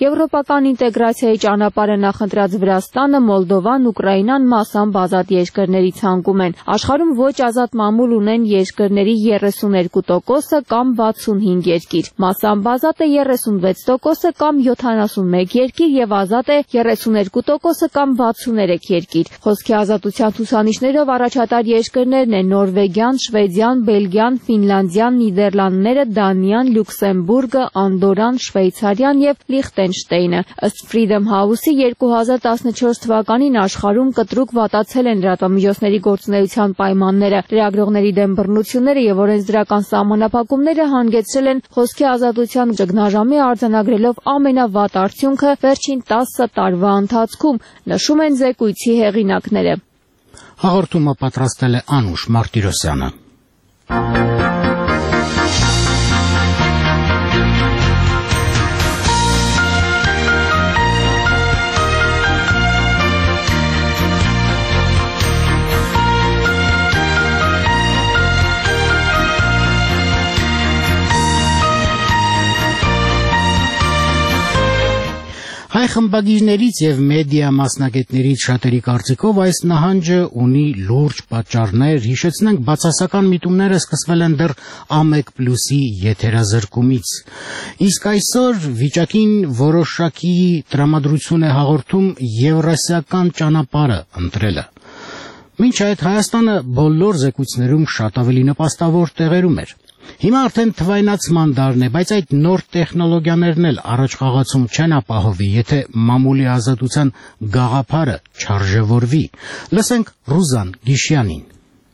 եվրոպական ինտեգրացիայի ճանապարհը նախընտրած Վրաստանը, Մոլդովան, Ուկրաինան մասամբ ազատ երկրների ցանկում են։ Աշխարհում ոչ ազատ մամուլ ունեն երկրների երեսուներկու տոկոսը կամ վաթսունհինգ երկիր։ Մասամբ ազատ է երեսունվեց տոկոսը կամ յոթանասունմեկ երկիր եւ ազատ է երեսուներկու տոկոսը կամ վաթսուներեք երկիր։ Խոսքի ազատության ցուցանիշներով առաջատար երկրներն են Նորվեգիան, Շվեդիան, Բելգիան, Ֆինլանդիան, Նիդերլանդները, Դանիան, Լյուքսեմբուրգը, Անդորան, Շվեյցարիան եւ Լիխտենշտեյնը։ Ըստ Freedom House-ի երկու հազար տասնչորս թվականին աշխարհում կտրուկ վատացել են լրատվամիջոցների գործունեության պայմանները։ Լրագրողների դեմ բռնությունները եւ օրենսդրական սահմանափակումները հանգեցրել են խոսքի ազատության ճգնաժամի արձանագրելով ամենավատ արդյունքը վերջին տասը տարվա ընթացքում, նշում են զեկույցի հեղինակները։ Հաղորդումը պատրաստել է Անուշ Մարտիրոսյանը։ Հայ խմբագիրներից եւ մեդիա մասնագետներից շատերի կարծիքով այս նահանջը ունի լուրջ պատճառներ, հիշեցնենք բացասական միտումները սկսվել են դեռ ամեկ պլյուսի եթերազրկումից։ Իսկ այսօր վիճակին որոշակի տրամադրություն է հաղորդում Եվրասիական ճանապարհը ընտրելը։ Մինչ այդ Հայաստանը բոլոր զեկույցներում շատ ավելի նպաստավոր տեղերում էր։ Հիմա արդեն թվայնացման դարն է, բայց այդ նոր տեխնոլոգիաներն էլ առաջ խաղացում չեն ապահովի, եթե մամուլի ազատության գաղափարը չարժևորվի։ Լսենք Ռուզան Գիշյանին։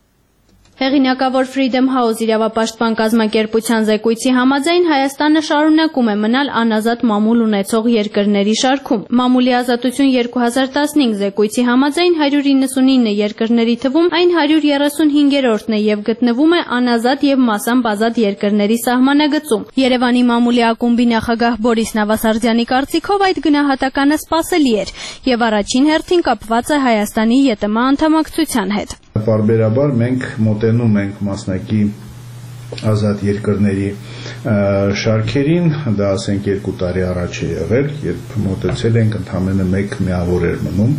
Հեղինակավոր Freedom House իրավապաշտպան կազմակերպության զեկույցի համաձայն Հայաստանը շարունակում է մնալ անազատ մամուլ ունեցող երկրների շարքում։ Մամուլի ազատություն երկու հազար տասնհինգ զեկույցի համաձայն հարյուր իննսունինը երկրների թվում այն հարյուր երեսունհինգերորդն է եւ գտնվում է անազատ եւ մասամբ ազատ երկրների սահմանագծում։ Երևանի մամուլի ակումբի նախագահ Բորիս Նավասարդյանի կարծիքով այդ գնահատականը սպասելի էր եւ առաջին հերթին կապված է Հայաստանի ԵՏՄ անդամակցության հետ։ Պարբերաբար մենք մոտենում ենք մասնակի ազատ երկրների շարքերին, դա ասենք երկու տարի առաջ է եղել, երբ մոտեցել ենք ընդամենը մեկ միավոր էր մնում։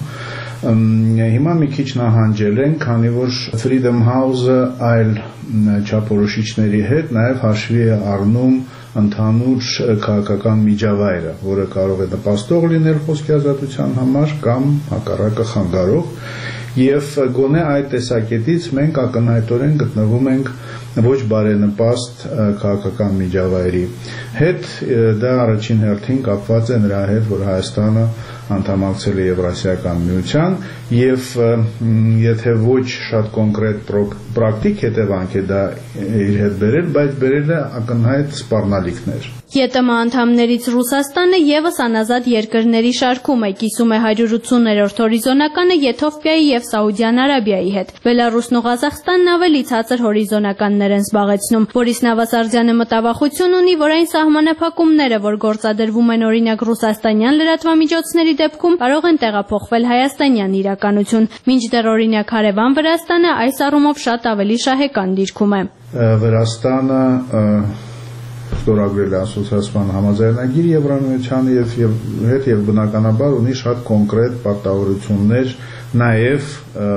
Հիմա մի քիչ նահանջել ենք, քանի որ Freedom House-ը այլ չափորոշիչների հետ նաև հաշվի է առնում ընդհանուր քաղաքական միջավայրը, որը կարող է նպաստող լինել խոսքի ազատության համար կամ հակառակը խանգարող։ Եվ գոնե այդ տեսակետից մենք ակնհայտորեն գտնվում ենք ոչ բարենպաստ քաղաքական միջավայրի հետ, դա առաջին հերթին կապված է նրա հետ, որ Հայաստանը անդամակցել է Եվրասիական միության եւ եթե ոչ շատ կոնկրետ պրակտիկ հետևանք է դա իր հետ բերել, բայց բերել է ակնհայտ սպառնալիքներ։ ԵՏՄ անդամներից Ռուսաստանը եւս անազատ երկրների շարքում է, կիսում է հարյուր ութսուններորդ հորիզոնականը Եթովպիայի եւ Սաուդյան Արաբիայի հետ։ Բելարուսն ու Ղազախստանն ավելի ցածր հորիզոնականներ են զբաղեցնում։ Բորիս Նավասարդյանը մտավախություն ունի, որ այն սահմանափակումները, որ գործադրվում են օրինակ ռուսաստանյան լրատվամիջոցների դեպքում, կարող են տեղափոխվել հայաստանյան իրականություն։ Մինչդեռ օրինակ հարևան Վրաստանը այս առումով շատ ավելի շահեկան դիրքում է։ Վրաստանը ստորագրել է ասոցիացիան համաձայնագիր Եվրամիությանի հետ եւ բնականաբար ունի շատ կոնկրետ պարտավորություններ նաեւ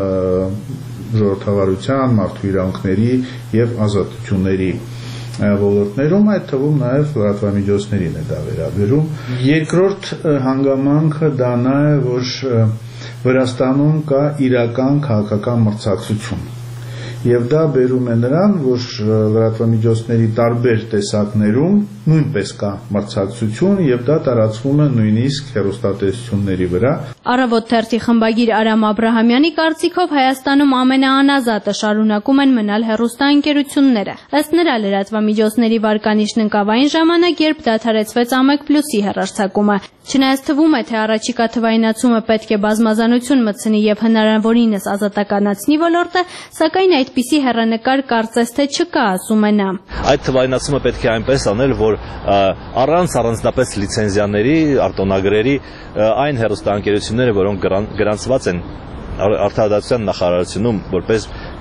ժողովրդավարության, մարդու իրավունքների եւ ազատությունների ոլորտներում, այդ թվում նաեւ լրատվամիջոցներին է դա վերաբերում։ Երկրորդ հանգամանքը դա նա է, որ Վրաստանում կա իրական քաղաքական մրցակցություն։ Եվ դա բերում է նրան, որ լրատվամիջոցների տարբեր տեսակներում նույնպես կա մրցակցություն եւ դա տարածվում է նույնիսկ հեռուստատեսությունների վրա։ Առավոտ թերթի խմբագիր Արամ Աբրահամյանի կարծիքով Հայաստանում ամենաանազատը շարունակում են մնալ հեռուստաընկերությունները։ Ըստ նրա լրատվամիջոցների վարկանիշն ընկավ այն ժամանակ, երբ դադարեցվեց ամեկ պլյուսի հեռարձակումը։ Չնայած թվում է, թե առաջիկա թվայնացումը պետք է բազմազանություն մտցնի եւ հնարավորինս ազատականացնի ոլորտը, սակայն այդպիսի հեռանկար կարծես թե չկա, ասում է նա։ Այդ թվայնացումը պետք է այնպես անել, որ առանց առանձնապես լիցենզիաների, արտոնագրերի այն հեռուստաընկերությունները, որոնք գրանցված են Արդարադատության նախարարությունում որպես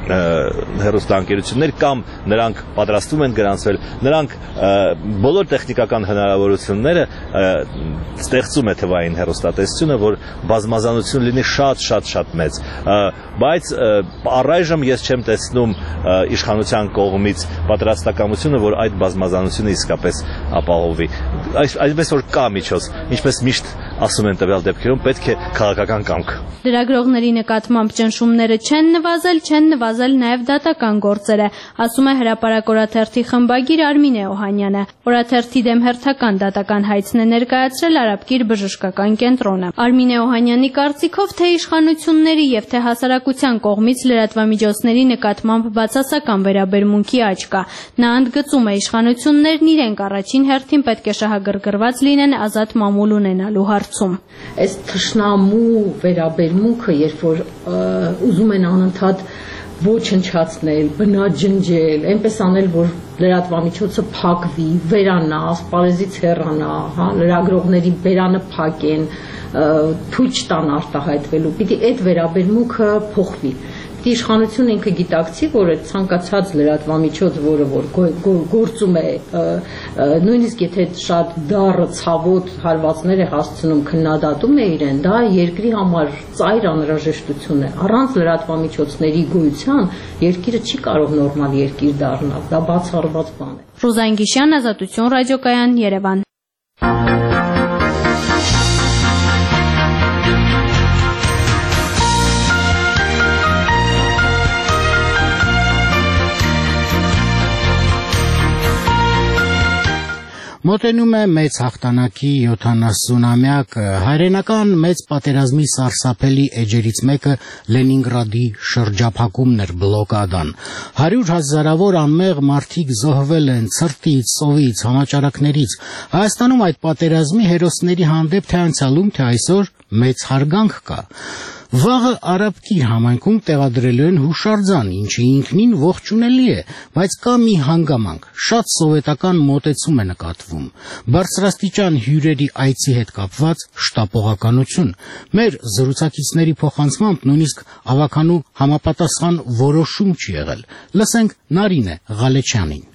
հեռուստաընկերություններ կամ նրանք պատրաստվում են գրանցվել, նրանք բոլոր տեխնիկական հնարավորությունները ստեղծում է թվային հեռուստատեսությունը, որ բազմազանություն լինի շատ-շատ-շատ մեծ, բայց առայժմ ես չեմ տեսնում իշխանության կողմից պատրաստակամությունը, որ այդ բազմազանությունը իսկապես ապահովի։ Այսպես որ կա միջոց, ինչպես միշտ ասում են տվյալ դեպքերում, պետք է քաղաքական կամք։ Լրագրողների նկատմամբ ճնշումները չեն նվազել, չեն նվազել նաև դատական գործերը, ասում է Հրապարակ օրաթերթի խմբագիր Արմինե Օհանյանը։ Օրաթերթի դեմ հերթական դատական հայցն է ներկայացրել Արաբկիր բժշկական կենտրոնը։ Արմինե Օհանյանի կարծիքով թե իշխանությունների եւ թե հասարակության կողմից լրատվամիջոցների նկատմամբ բացասական վերաբերմունքի աճ կա։ Նա ընդգծում է իշխանություններն իրենք առաջին հերթին պետք է շահագրգռված լինեն ազատ մամուլ ունենալու հարցում։ Այս թշնամու վերաբերմունքը, երբ որ ուզում են անընդհատ ոչնչացնել, բնաջնջել, այնպես անել, որ լրատվամիջոցը փակվի, վերանա, ասպարեզից հեռանա, հա, լրագրողների բերանը փակեն, թույլ չտան արտահայտվելու, պիտի այդ վերաբերմունքը փոխվի։ Իշխանությունը ինքը գիտակցի, որ այդ ցանկացած լրատվամիջոց, որը որ գործում է, նույնիսկ եթե շատ դառը ցավոտ հարվածներ է հասցնում, քննադատում է իրեն, դա երկրի համար ծայր անհրաժեշտություն է։ Առանց լրատվամիջոցների գոյության երկիրը չի կարող նորմալ երկիր դառնալ, դա բացառված բան է։ Ռուզան Գիշյան, Ազատություն ռադիոկայան, Երևան։ Մոտենում է մեծ հաղթանակի յոթանասունամյակը, հայրենական մեծ պատերազմի սարսափելի էջերից մեկը Լենինգրադի շրջափակումն էր, բլոկադան։ Հարյուր հազարավոր անմեղ մարդիկ զոհվել են ցրտից, ծովից, համաճարակներից։ Հայաստանում այդ պատերազմի հերոսների հանդեպ թե անցյալում, թե այսօր մեծ հարգանք կա։ Վաղը Արաբկիր համայնքում տեղադրելու են հուշարձան, ինչը ինքնին ողջունելի է, բայց կա մի հանգամանք, շատ սովետական մոտեցում է նկատվում, բարձրաստիճան հյուրերի այցի հետ կապված շտապողականություն։ Մեր զրուցակիցների փոխանցմամբ նույնիսկ ավականու համապատասխան որոշում չի եղել։ Լսենք Նարինե Ղալեչյանին։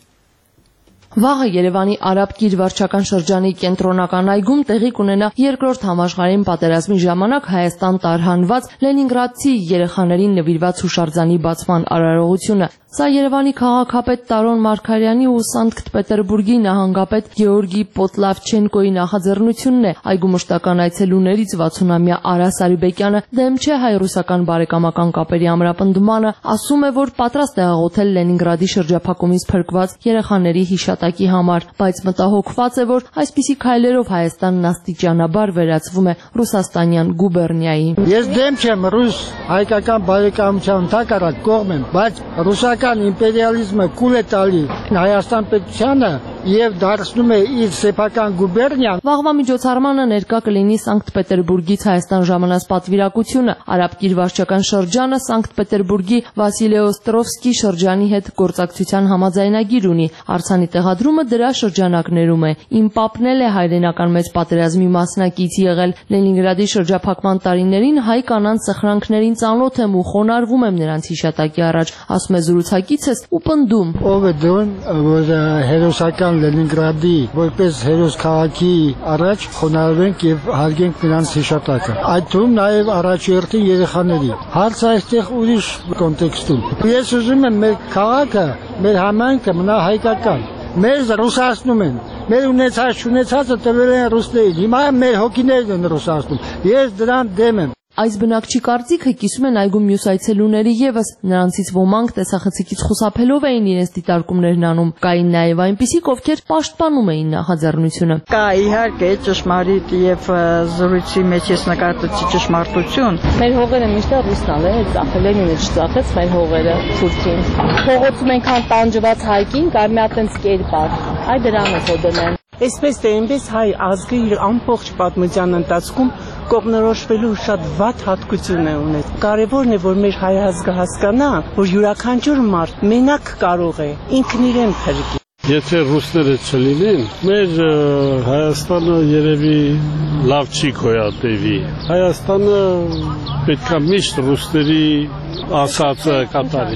Վաղը Երևանի Արաբկիր վարչական շրջանի կենտրոնական այգում տեղի կունենա երկրորդ համաշխարհային պատերազմի ժամանակ Հայաստան տարհանված Լենինգրադցի երեխաներին նվիրված հուշարձանի բացման արարողությունը։ Սա Երևանի քաղաքապետ Տարոն Մարգարյանի ու Սանկտ Պետերբուրգի նահանգապետ Գեորգի Պոտլավչենկոյի նախաձեռնությունն է։ Այգու մշտական այցելուներից վաթսունամյա Արա Սարիբեկյանը դեմ չէ հայ-ռուսական բարեկամական կապերի ամրապնդմանը, ասում է, որ պատրաստ է աղոթել Լենինգրադի շրջափակումից փրկված երեխաների հիշատակի համար, բայց մտահոգված է, որ այսպիսի քայլերով Հայաստանն աստիճանաբար վերածվում է ռուսաստանյան գուբերնիայի։ Ես դեմ չեմ ռուս հայկական բարեկամության ընդհակառակ կողմ եմ, բայց ռուսական իմպերիալիզմը կուլ է տալի Հայաստան պետությանը եւ դարձնում է իր սեփական գուբերնիան։ Վաղվա միջոցառմանը ներկա կլինի Սանկտ Պետերբուրգից Հայաստան ժամանած պատվիրակությունը, Արաբկիր վարչական շրջանը Սանկտ Պետերբուրգի Վասիլի Օստրովսկի շրջանի հետ գործակցության համաձայնագիր ունի։ Արձանի տեղադրումը դրա շրջանակներում է։ Իմ պապն էլ է հայրենական մեծ պատերազմի մասնակից եղել։ Լենինգրադի շրջափակման տարիներին հայ կանանց սխրանքներին ծանոթ եմ ու խոնարհվում եմ նրանց հիշատակի առաջ, ասում է զրուցակիցս ու պնդում։ Ով է դրան, որ հերոսական Լենինգրադի որպես հերոս քաղաքի առաջ խոնարհվենք եւ հարգենք նրանց հիշատակը։ Այդ թվում նաեւ առաջերտի երեխաների։ Հարցը այստեղ ուրիշ կոնտեքստում։ Ես ուզում եմ մեր քաղաքը, մեր համայնքը մնա հայկական։ Մեզ ռուսացնում են։ Մեր ունեցած ունեցածը տվել են ռուսներին։ Հիմա մեր հոգիներն են ռուսացնում։ Ես դրան դեմ եմ։ Այս բնակչի կարծիքը կիսում են այգում մյուս այցելուների ևս, նրանցից ոմանք տեսախցիկից խուսափելով էին իրենց դիտարկումներն անում, կային նաև այնպիսիք, ովքեր պաշտպանում էին նախաձեռնությունը։ Կա իհարկե ճշմարիտ եւ զրույցի մեջ ես նկատեցի ճշմարտություն։ Մեր հողերը միշտ ռուսնալ է, ծախել են ու չծախեց մեր հողերը թուրքին։ Փողոցում այնքան տանջված հայկին կար մի հատ այնց կերպար։ Այ դրան է հոդել։ Այսպես թե այնպես հայ ազգը իր ամբողջ պատմության ընթացքում կողմնորոշվելու շատ վատ հատկություն է ունեցել։ Կարևորն է, որ մեր հայ ազգը հասկանա, որ յուրաքանչյուր մարդ մենակ կարող է ինքն իրեն փրկի։ Եթե ռուսները չլինեն, մեր Հայաստանը երևի լավ չի գոյատևի։ Հայաստանը պետք է միշտ ռուսների ասածը կատարի։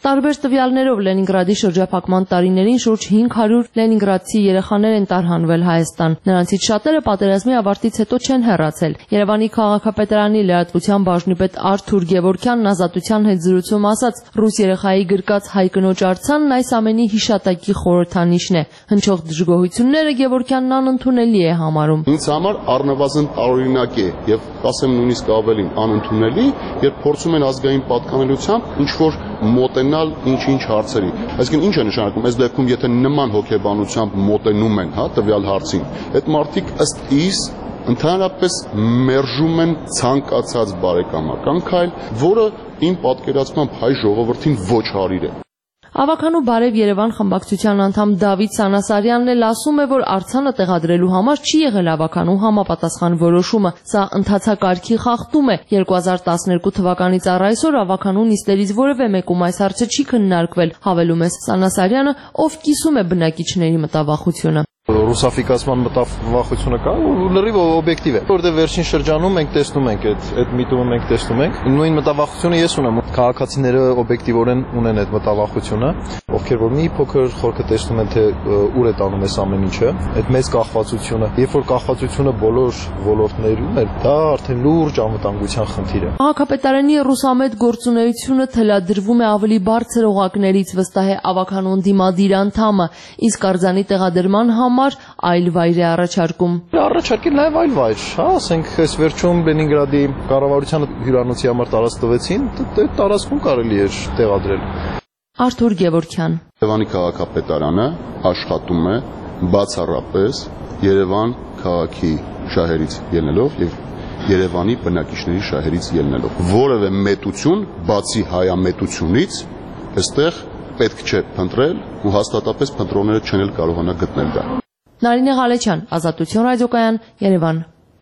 Տարբեր տվյալներով Լենինգրադի շրջափակման տարիներին շուրջ հինգ հարյուր լենինգրադցի երեխաներ են տարհանվել Հայաստան։ Նրանցից շատերը պատերազմի ավարտից հետո չեն հեռացել։ Երևանի քաղաքապետարանի լրատվության բաժնի պետ Արթուր Գևորգյանն ազատության հետ զրույցում ասաց. «Ռուս երեխայի գրկած հայ կնոջ արձանն այս ամենի հիշատակի խորհրդանիշն է»։ Հնչող դժգոհությունները Գևորգյանն անընդունելի է համարում։ Ինձ համար առնվազն տարօրինակ է եւ ասեմ նույնիսկ ավելին անընդունելի, երբ փորձում են ազգային պատկանելությամբ ինչ որ մոտենալ ինչ-ինչ հարցերի։ Այսինքն ինչ է նշանակում, այս դեպքում եթե նման հոգեբանությամբ մոտենում են, հա, տվյալ հարցին, այդ մարդիկ ըստ իս ընդհանրապես մերժում են ցանկացած բարեկամական քայլ, որը իմ պատկերացմամբ հայ ժողովրդին ոչ հարիր է։ Ավականու Բարև Երևան խմբակցության անդամ Դավիթ Սանասարյանն էլ ասում է, որ արձանը տեղադրելու համար չի եղել ավականու համապատասխան որոշումը, սա ընթացակարգի խախտում է։ երկու հազար տասներկու թվականից առ այսօր ավականու նիստերից որևէ մեկում այս հարցը չի քննարկվել, հավելում է Սանասարյանը, ով կիսում է բնակիչների մտավախությունը։ Ռուսաֆիկացման մտավախությունը կա ու լրիվ օբյեկտիվ է, որտեղ վերջին շրջանում մենք տեսնում ենք այդ այդ միտումը մենք տեսնում ենք։ Նույն մտավախությունը ես ունեմ, քաղաքացիները օբյեկտիվորեն ունեն այդ մտավախությունը, ովքեր որ մի փոքր խորքը տեսնում են թե ուր է տանում այս ամեն ինչը, այդ մեծ կախվածությունը, երբ որ կախվածությունը բոլոր ոլորտներում է, դա արդեն լուրջ անվտանգության խնդիր է։ Քաղաքապետարանի ռուսամետ գործունեությունը թելադրվում է ավելի բարձր օղակներից, վստահ է ավականուն դիմադիր անդամը, իսկ արձանի տեղադրման համար այլ վայր է առաջարկում։ Առաջարկել նաև այլ վայր, հա, ասենք այս վերջում Լենինգրադի կառավարությանը հյուրանոցի համար տարածք տվեցին, այդ տարածքում կարելի էր տեղադրել։ Արթուր Գևորգյան։ Երևանի քաղաքապետարանը աշխատում է բացառապես Երևան քաղաքի շահերից ելնելով եւ Երևանի բնակիչների շահերից ելնելով։ Որևէ մետություն, բացի հայամետությունից, այստեղ պետք չէ փնտրել ու հաստատապես փնտրողները չեն էլ կարողանա գտնել դա։ Նարինե Ղալեչյան, Ազատություն ռադիոկայան, Երևան։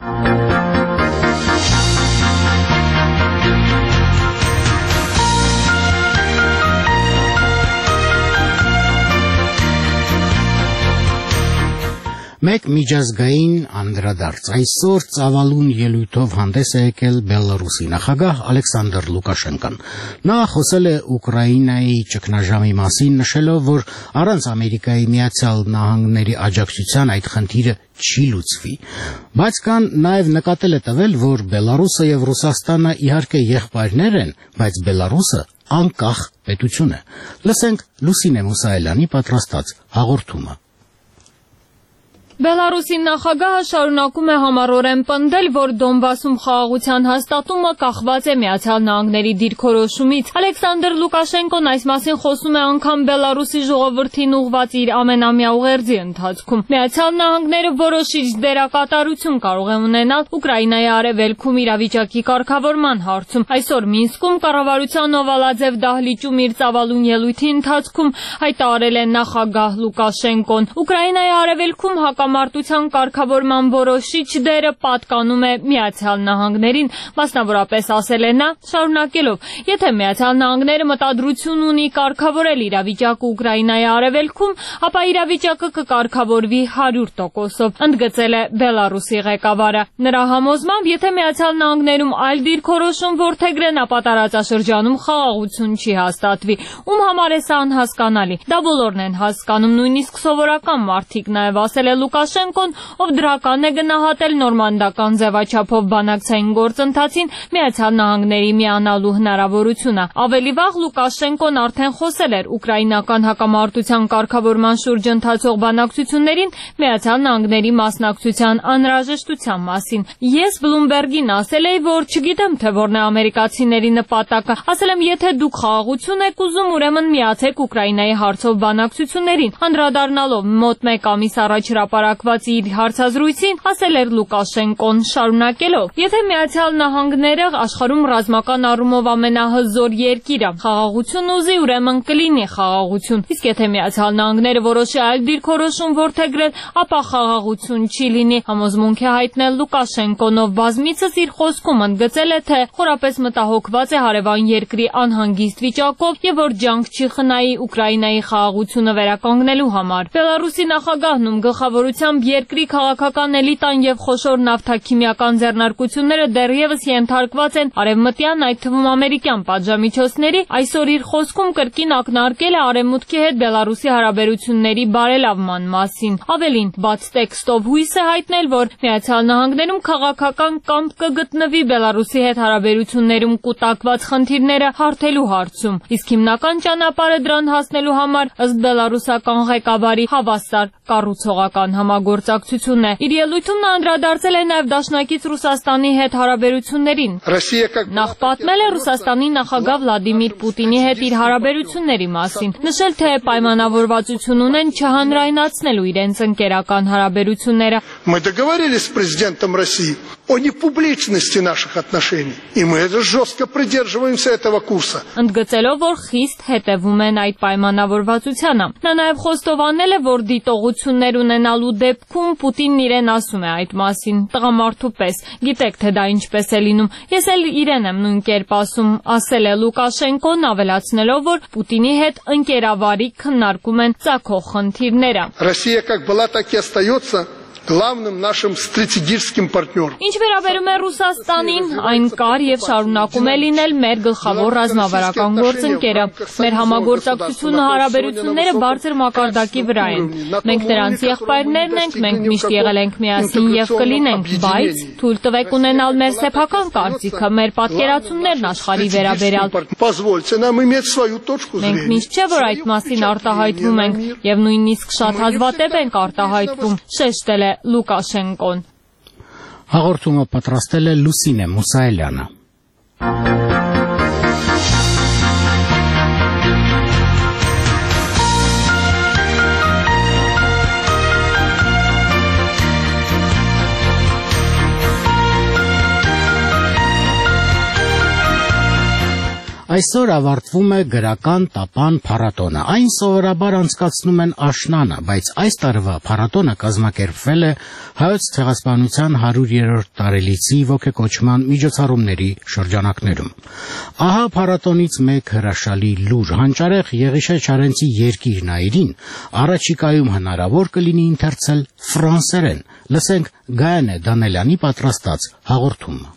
Մեկ միջազգային անդրադարձ այսօր ծավալուն ելույթով հանդես է եկել Բելարուսի նախագահ Ալեքսանդր Լուկաշենկոն։ Նա խոսել է Ուկրաինայի ճգնաժամի մասին, նշելով, որ առանց Ամերիկայի Միացյալ Նահանգների աջակցության այդ խնդիրը չի լուծվի։ Բայց կան նաև նկատել է տվել, որ Բելարուսը եւ Ռուսաստանը իհարկե եղբայրներ են, բայց Բելարուսը անկախ պետություն է։ Լսենք Լուսինե Մուսայելյանի պատրաստած հաղորդումը։ Բելարուսի նախագահը շարունակում է համառորեն պնդել, որ Դոնբասում խաղաղության հաստատումը կախված է Միացյալ Նահանգների դիրքորոշումից։ Ալեքսանդր Լուկաշենկոն այս մասին խոսում է անգամ Բելարուսի ժողովրդին ուղղված իր ամենամյա ուղերձի ընթացքում։ Միացյալ Նահանգները որոշիչ դերակատարություն կարող է ունենալ Ուկրաինայի արևելքում իրավիճակի կարգավորման հարցում։ Այսօր Մինսկում կառավարության Օվալաձև դահլիճում իր ծավալուն ելույթի ընթացքում հայտարարել է նախագահ Լուկաշենկոն։ Ուկրաինայի արևելքում հակամարտության կարգավորման որոշիչ դերը պատկանում է Միացյալ Նահանգներին, մասնավորապես ասել է նա, շարունակելով. եթե Միացյալ Նահանգները մտադրություն ունի կարգավորել իրավիճակը Ուկրաինայի արևելքում, ապա իրավիճակը կկարգավորվի հարյուր տոկոսով, ընդգծել է Բելարուսի ղեկավարը։ Նրա համոզմամբ, եթե Միացյալ Նահանգներում այլ դիրքորոշում որդեգրեն, ապա տարածաշրջանում խաղաղություն չի հաստատվի, ում համար է սա անհասկանալի։ Դա բոլորն են հասկանում, նույնիսկ սովորական մարդիկ, նաև ասել է Լուկաշենկոն, ով դրական է գնահատել նորմանդական ձևաչափով բանակցային գործընթացին Միացյալ Նահանգների միանալու հնարավորությունը։ Ավելի վաղ Լուկաշենկոն արդեն խոսել էր ուկրաինական հակամարտության կարգավորման շուրջ ընթացող բանակցություններին Միացյալ Նահանգների մասնակցության անհրաժեշտության մասին։ Ես Բլումբերգին ասել էի, որ չգիտեմ, թե որն է ամերիկացիների նպատակը։ Ասել եմ, եթե դուք խաղաղություն եք ուզում, ուրեմն միացեք Ուկրաինայի հարցով բանակցություններին։ Անդրադառնալով մոտ մեկ ամիս առաջ հրապարակված իր հարցազրույցին, ասել էր Լուկաշենկոն, շարունակելով. եթե Միացյալ Նահանգները աշխարհում ռազմական առումով ամենահզոր երկիրը խաղաղություն ուզի, ուրեմն կլինի խաղաղություն։ Իսկ եթե Միացյալ Նահանգները որոշի այլ դիրքորոշում որդեգրել, ապա խաղաղություն չի լինի, համոզմունք է հայտնել Լուկաշենկոն, ով բազմիցս իր խոսքում ընդգծել է, թե խորապես մտահոգված է հարևան երկրի անհանգիստ վիճակով եւ որ ջանք չի խնայի Ուկրաինայի խաղաղությունը վերականգնելու համար։ Բելարուսի նախագահն, ում գլխավորությամբ համեմատությամբ երկրի քաղաքական էլիտան եւ խոշոր նավթաքիմիական ձեռնարկությունները դեռևս ենթարկված են արևմտյան, այդ թվում ամերիկյան պատժամիջոցների, այսօր իր խոսքում կրկին ակնարկել է Արևմուտքի հետ Բելարուսի հարաբերությունների բարելավման մասին։ Ավելին, բաց տեքստով հույս է հայտնել, որ Միացյալ Նահանգներում քաղաքական կամք կգտնվի Բելարուսի հետ հարաբերություններում կուտակված խնդիրները հարթելու հարցում, իսկ հիմնական ճանապարհը դրան հասնելու համար ըստ բելարուսական ղեկավարի հավասար կառուցողական համագործակցությունն է։ Իր ելույթում նա անդրադարձել է նաև դաշնակից Ռուսաստանի հետ հարաբերություններին։ Նախ պատմել է Ռուսաստանի նախագահ Վլադիմիր Պուտինի հետ իր հարաբերությունների մասին, նշել թե պայմանավորվածություն ունեն չհանրայնացնելու իրենց ընկերական հարաբերությունները։ Мы договорились с президентом России о непубличности наших отношений, и мы жестко придерживаемся этого курса. Ընդգծելով, որ խիստ հետևում են այդ պայմանավորվածությանը։ Նա նաև խոստովանել է, որ դիտողություններ ունենալու դեպքում Պուտինն իրեն ասում է այդ մասին, տղամարդու պես։ Գիտեք, թե դա ինչպես է լինում։ Ես էլ իրեն եմ նույն кերպ ասում, ասել է Լուկաշենկոն, ավելացնելով, որ Պուտինի հետ ընկերավարի քննարկում են ծագող խնդիրները։ Россия как была, так и остается главным нашим стратегическим партнером. Ինչ վերաբերում է Ռուսաստանին, այն կար եւ շարունակում է լինել մեր գլխավոր ռազմավարական գործընկերը։ Մեր համագործակցությունը հարաբերությունները բարձր մակարդակի վրա են։ Մենք նրանց եղբայրներն ենք, մենք միշտ եղել ենք միասին եւ կլինենք, բայց թույլ տվեք ունենալ մեր սեփական կարծիքը, մեր պատկերացումներն աշխարհի վերաբերյալ։ Позвольте нам иметь свою точку зрения. Մենք միշտ չէ որ այդ մասին արտահայտվում ենք եւ նույնիսկ շատ հազվադեպ ենք արտահայտվում, շեշտել է Լուկաշենկոն։ Հաղորդումը պատրաստել է Լուսինե Մուսայելյանը։ Այսօր ավարտվում է գրական տապան փառատոնը։ Այն սովորաբար անցկացնում են աշնանը, բայց այս տարվա փառատոնը կազմակերպվել է հայոց ցեղասպանության հարյուրերորդ տարելիցի ոգեկոչման միջոցառումների շրջանակներում։ Ահա փառատոնից մեկ հրաշալի լուր՝ հանճարեղ Եղիշե Չարենցի երկիր Նայիրին առաջիկայում հնարավոր կլինի ընթերցել ֆրանսերեն։ Լսենք Գայանե Դանելյանի պատրաստած հաղորդումը։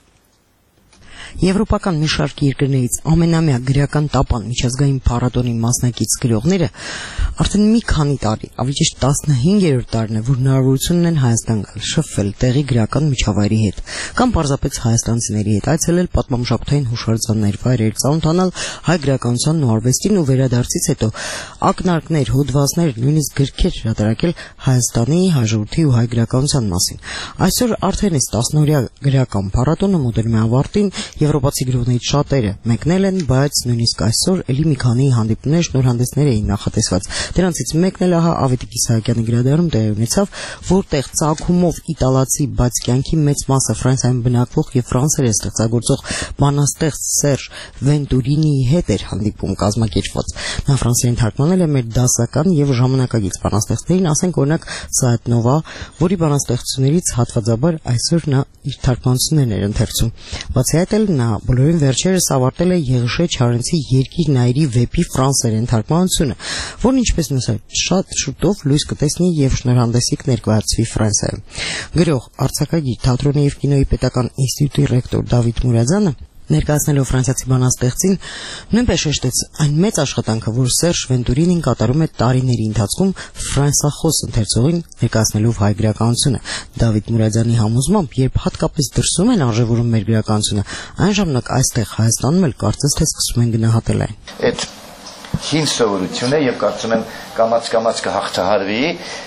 Եվրոպական մի շարք երկրներից ամենամյա գրական տապան միջազգային փառատոնի մասնակից գրողները արդեն մի քանի տարի, ավելի ճիշտ տասնհինգերորդ տարին է, որ հնարավորություն ունեն Հայաստան գալ, շփվել տեղի գրական միջավայրի հետ, կամ պարզապես հայաստանցիների հետ այցելել պատմամշակութային հուշարձաններ, վայրեր, ծանոթանալ հայ գրականությանն ու արվեստին ու վերադարձից հետո ակնարկներ, հոդվածներ, նույնիսկ գրքեր հրատարակել Հայաստանի, հայ ժողովրդի ու հայ գրականության մասին։ Այսօր արդեն այս տասնօրյա գրական փառատոնը մոտենում է ավարտին։ Եվրոպացի գրողներից շատերը մեկնել են, բայց նույնիսկ այսօր ելի մի քանի հանդիպումներ, շնորհանդեսներ էին նախատեսված։ Դրանցից մեկն էլ ահա Ավետիք Իսահակյանի գրադարանում տեղի ունեցավ, որտեղ ծագումով իտալացի, բայց կյանքի մեծ մասը Ֆրանսիայում բնակվող եւ ֆրանսերեն ստեղծագործող բանաստեղծ Սերժ Վենտուրինիի հետ էր հանդիպում կազմակերպված։ Նա ֆրանսերեն թարգմանել է մեր դասական եւ ժամանակակից բանաստեղծներին, ասենք օրինակ Սայեթնովա, որի բանաստեղծություններից հատվածաբար այսօր նա իր թարգմանություններն էր ընթերցում։ Բացի այդ էլ նա բոլորին վերջերս ավարտել է Եղիշե Չարենցի երկիր Նայիրի վեպի ֆրանսերեն թարգմանությունը, որն ինչպես նշեց, շատ շուտով լույս կտեսնի եւ շնորհանդեսի կներկայացվի Ֆրանսիայում։ Գրող, արձակագիր, թատրոնի եւ կինոյի պետական ինստիտուտի ռեկտոր Դավիթ Մուրադյանը ներկայացնելով ֆրանսիացի բանաստեղծին նույնպես շեշտեց այն մեծ աշխատանքը, որ Սերժ Վենտուրինին կատարում է տարիների ընթացքում ֆրանսախոս ընթերցողին ներկայացնելով հայ գրականությունը։ Դավիթ Մուրադյանի համոզմամբ, երբ հատկապես դրսում են արժևորում մեր գրականությունը, այն ժամանակ այստեղ Հայաստանում էլ կարծես թե սկսում են գնահատել այն։ Այդ հին սովորությունը եւ կարծում եմ կամաց-կամաց կհաղթահարվի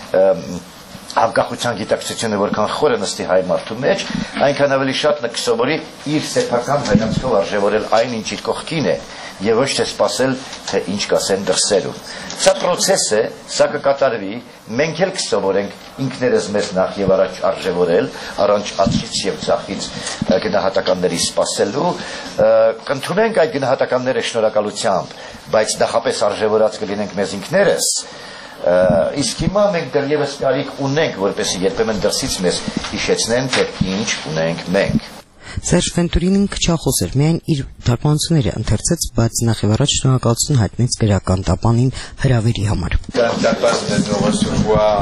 անկախության գիտակցությունը որքան խորը նստի հայ մարդու մեջ, այնքան ավելի շատ նա կսովորի իր սեփական հայացքով արժևորել այն, ինչ իր կողքին է, եւ ոչ թե սпасել, թե ինչ կասեն դրսերում։ Սա process է, սա կկատարվի, մենք էլ կսովորենք ինքներս մեզ նախ եւ առաջ արժևորել, առանց աչքից եւ ցախից գնահատականների սпасելու, կընդունենք այդ գնահատականները շնորհակալությամբ, բայց նախապես արժևորած կլինենք մեզ ինքներս։ Իսկ հիմա մենք դեռևս կարիք ունենք, որպեսզի երբեմն դրսից մեզ հիշեցնեն, թե ինչ ունենք մենք։ Սերժ Վենտուրինին քչախոս էր, միայն իր թարգմանությունները ընթերցեց, բայց նախ եւ առաջ շնորհակալություն հայտնեց գրական տապանին հրավերի համար։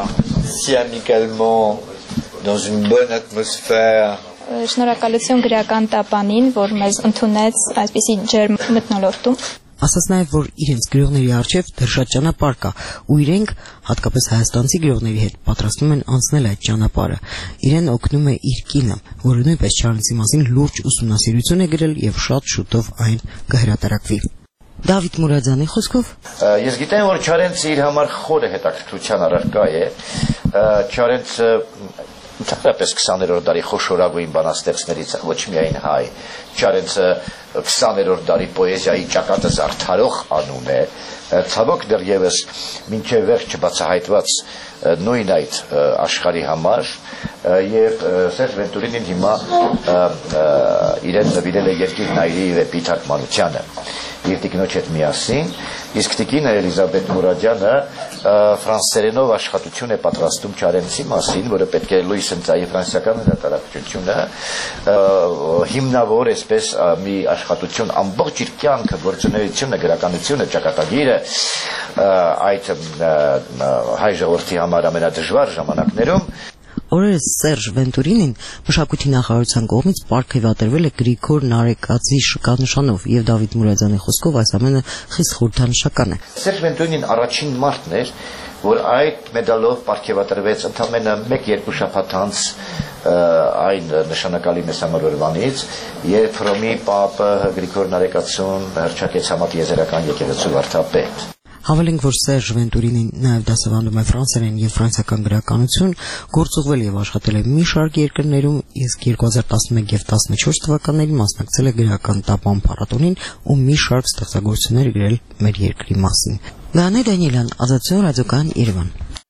si amicalement, dans une bonne atmosphère. Շնորհակալություն գրական տապանին, որ մեզ ընդունեց այսպիսի ջերմ մթնոլորտում։ Ասաց նաև, որ իրենց գրողների առջև դեռ շատ ճանապարհ կա, ու իրենք, հատկապես հայաստանցի գրողների հետ, պատրաստվում են անցնել այդ ճանապարհը։ Իրեն օգնում է իր կինը, որը նույնպես Չարենցի մասին լուրջ ուսումնասիրություն է գրել եւ շատ շուտով այն կհրատարակվի։ Դավիթ Մուրադյանի խոսքով. Ես գիտեմ, որ Չարենցը իր համար խորը հետաքրքրության առարկա է։ Չարենցը ընդհանրապես քսաներորդ դարի խոշորագույն բանաստեղծներից է, ոչ միայն հայ։ Չարենցը քսաներորդ դարի պոեզիայի ճակատը զարդարող անուն է, ցավոք դեռևս մինչև վերջ չբացահայտված նույն այդ աշխարհի համար, եւ Սերժ Վենտուրինին հիմա իրեն նվիրել է երկիր նայրի վեպի թարգմանությանը իր տիկնոջ հետ միասին, իսկ տիկինը Էլիզաբեթ Մուրադյանը ֆրանսերենով աշխատություն է պատրաստում Չարենցի մասին, որը պետք է լույս ընծայի ֆրանսիական հրատարակչությունը, հիմնավոր այսպես մի աշխատություն ամբողջ իր կյանքը, գործունեությունը, գրականությունը, ճակատագիրը այդ հայ ժողովրդի համար ամենադժվար ժամանակներում Օրերս Սերժ Վենտուրինին մշակույթի նախարարության կողմից պարգևատրվել է Գրիգոր Նարեկաձի շքանշանով եւ Դավիթ Մուրադյանի խոսքով այս ամենը խիստ խորհրդանշական է։ Սերժ Վենտուրինին առաջին մարդն էր, որ այդ մեդալով պարգևատրվեց ընդամենը մեկ-երկու շաբաթ անց այն նշանակալի մեսամորվանից, երբ Հռոմի Պապը Գրիգոր Նարեկացուն հռչակեց համատի եզերական եկեղեցու վարդապետ։ Հավելենք, որ Սերժ Վենտուրինին նաև դասավանդում է ֆրանսերեն եւ ֆրանսիական գրականություն, գործուղվել եւ աշխատել է մի շարք երկրներում, իսկ երկու հազար տասնմեկ եւ տասնչորս թվականներին մասնակցել է գրական տապան փառատոնին ու մի շարք ստեղծագործություններ գրել մեր երկրի մասին։ Գանե Դանիելյան, Ազատություն ռադիոկայան, Երևան։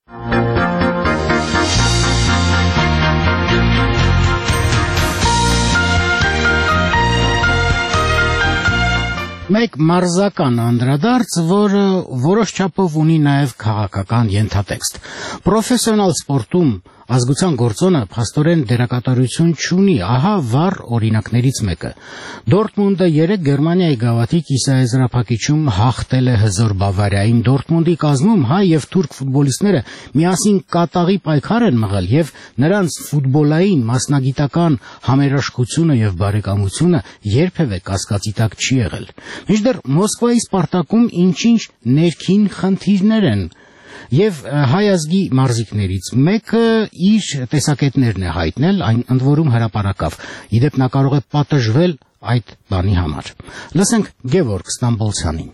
Մեկ մարզական անդրադարձ, որը որոշ չափով ունի նաև քաղաքական ենթատեքստ։ Պրոֆեսիոնալ սպորտում ազգության գործոնը փաստորեն դերակատարություն չունի, ահա վառ օրինակներից մեկը։ Դորտմունդը երեք Գերմանիայի գավաթի կիսաեզրափակիչում հաղթել է հզոր Բավարիային։ Դորտմունդի կազմում հայ եւ թուրք ֆուտբոլիստները միասին կատաղի պայքար են մղել եւ նրանց ֆուտբոլային մասնագիտական համերաշխությունը եւ բարեկամությունը երբևէ կասկածի տակ չի եղել։ Մինչդեռ Մոսկվայի Սպարտակում ինչ-ինչ ներքին խնդիրներ են եւ հայ ազգի մարզիկներից մեկը իր տեսակետներն է հայտնել, այն ընդ որում հրապարակավ։ Իդեպ նա կարող է պատժվել այդ բանի համար։ Լսենք Գևորգ Ստամբոլցյանին։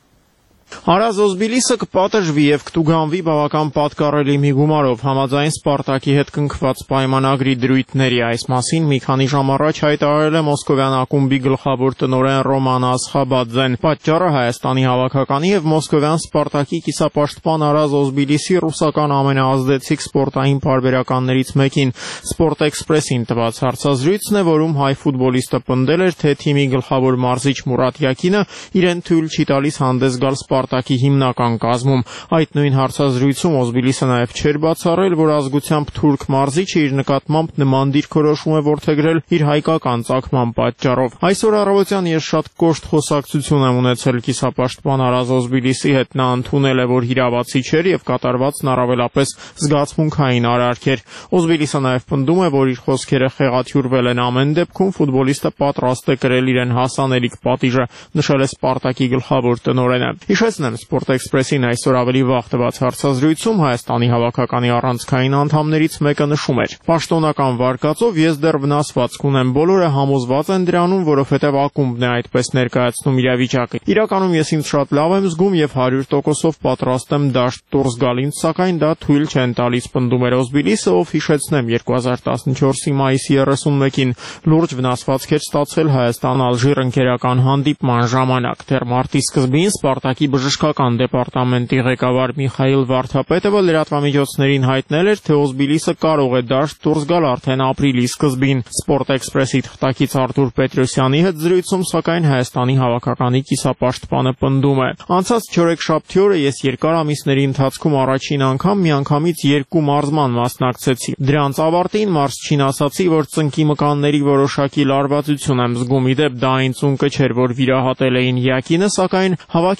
Արազ Օզբիլիսը կպատժվի եւ կտուգանվի բավական պատկառելի մի գումարով համաձայն Սպարտակի հետ կնքված պայմանագրի դրույթների։ Այս մասին մի քանի ժամ առաջ հայտարարել է Մոսկովյան ակումբի գլխավոր տնօրեն Ռոման Ասխաբադզեն։ Պատճառը Հայաստանի հավաքականի եւ Մոսկովյան Սպարտակի կիսապաշտպան Արազ Օզբիլիսի ռուսական ամենաազդեցիկ սպորտային պարբերականներից մեկին Sport Express-ին տված հարցազրույցն է, որում հայ ֆուտբոլիստը պնդել էր, թե թիմի գլխավոր մարզիչ Մուրադ Յակինը իրեն թույլ չի տալիս հանդես գալ Սպարտակի հիմնական կազմում։ Այդ նույն հարցազրույցում Օզբիլիսը նաև չէր բացառել, որ ազգությամբ թուրք մարզիչը իր նկատմամբ նման դիրքորոշում է որդեգրել իր հայկական ծագման պատճառով։ Այսօր առավոտյան ես շատ կոշտ խոսակցություն եմ ունեցել կիսապաշտպան Արազ Օզբիլիսի հետ։ Նա ընդունել է, որ հիրավացի չէր եւ կատարվածն առավելապես զգացմունքային արարք էր։ Օզբիլիսը նաև պնդում է, որ իր խոսքերը խեղաթյուրվել են ամեն դեպքում ֆուտբոլիստը պատրաստ է կրել իրեն հասանելիք պատիժը, նշել է Սպարտակի գլխավոր տնօրենը։ Հիշեցնեմ, Sport Express-ին այսօր ավելի վաղ տված հարցազրույցում Հայաստանի հավաքականի առանցքային անդամներից մեկը նշում էր. Պաշտոնական վարկածով ես դեռ վնասվածք ունեմ, բոլորը համոզված են դրանում, որովհետև ակումբն է այդպես ներկայացնում իրավիճակը։ Իրականում ես ինձ շատ լավ եմ զգում եւ հարյուր տոկոսով պատրաստ եմ դաշտ դուրս գալ, ինձ սակայն դա թույլ չեն տալիս, պնդում էր Օզբիլիսը, ով հիշեցնեմ երկու հազար տասնչորսի մայիսի երեսունմեկին լուրջ վնասվածք էր ստացել Հայաստան-Ալժիր ընկերական հանդիպման ժամանակ։ Դեռ մարտի սկզբին Սպարտակի բժշկական դեպարտամենտի ղեկավար Միխայիլ Վարդապետովը լրատվամիջոցներին հայտնել էր, թե Օզբիլիսը կարող է դաշտ դուրս գալ արդեն ապրիլի սկզբին։ Sport Express-ի թղթակից Արտուր Պետրոսյանի հետ զրույցում սակայն Հայաստանի հավաքականի կիսապաշտպանը պնդում է. Անցած չորեքշաբթի օրը ես երկար ամիսների ընթացքում առաջին անգամ միանգամից երկու մարզման մասնակցեցի։ Դրանց ավարտին մարզչին ասացի, որ ծնկի մկանների որոշակի լարվածություն եմ զգում։ Իդեպ դա այն ծունկը չէր, որ վիրահատել էին Յակինը, սակայն հավաքեց թիմի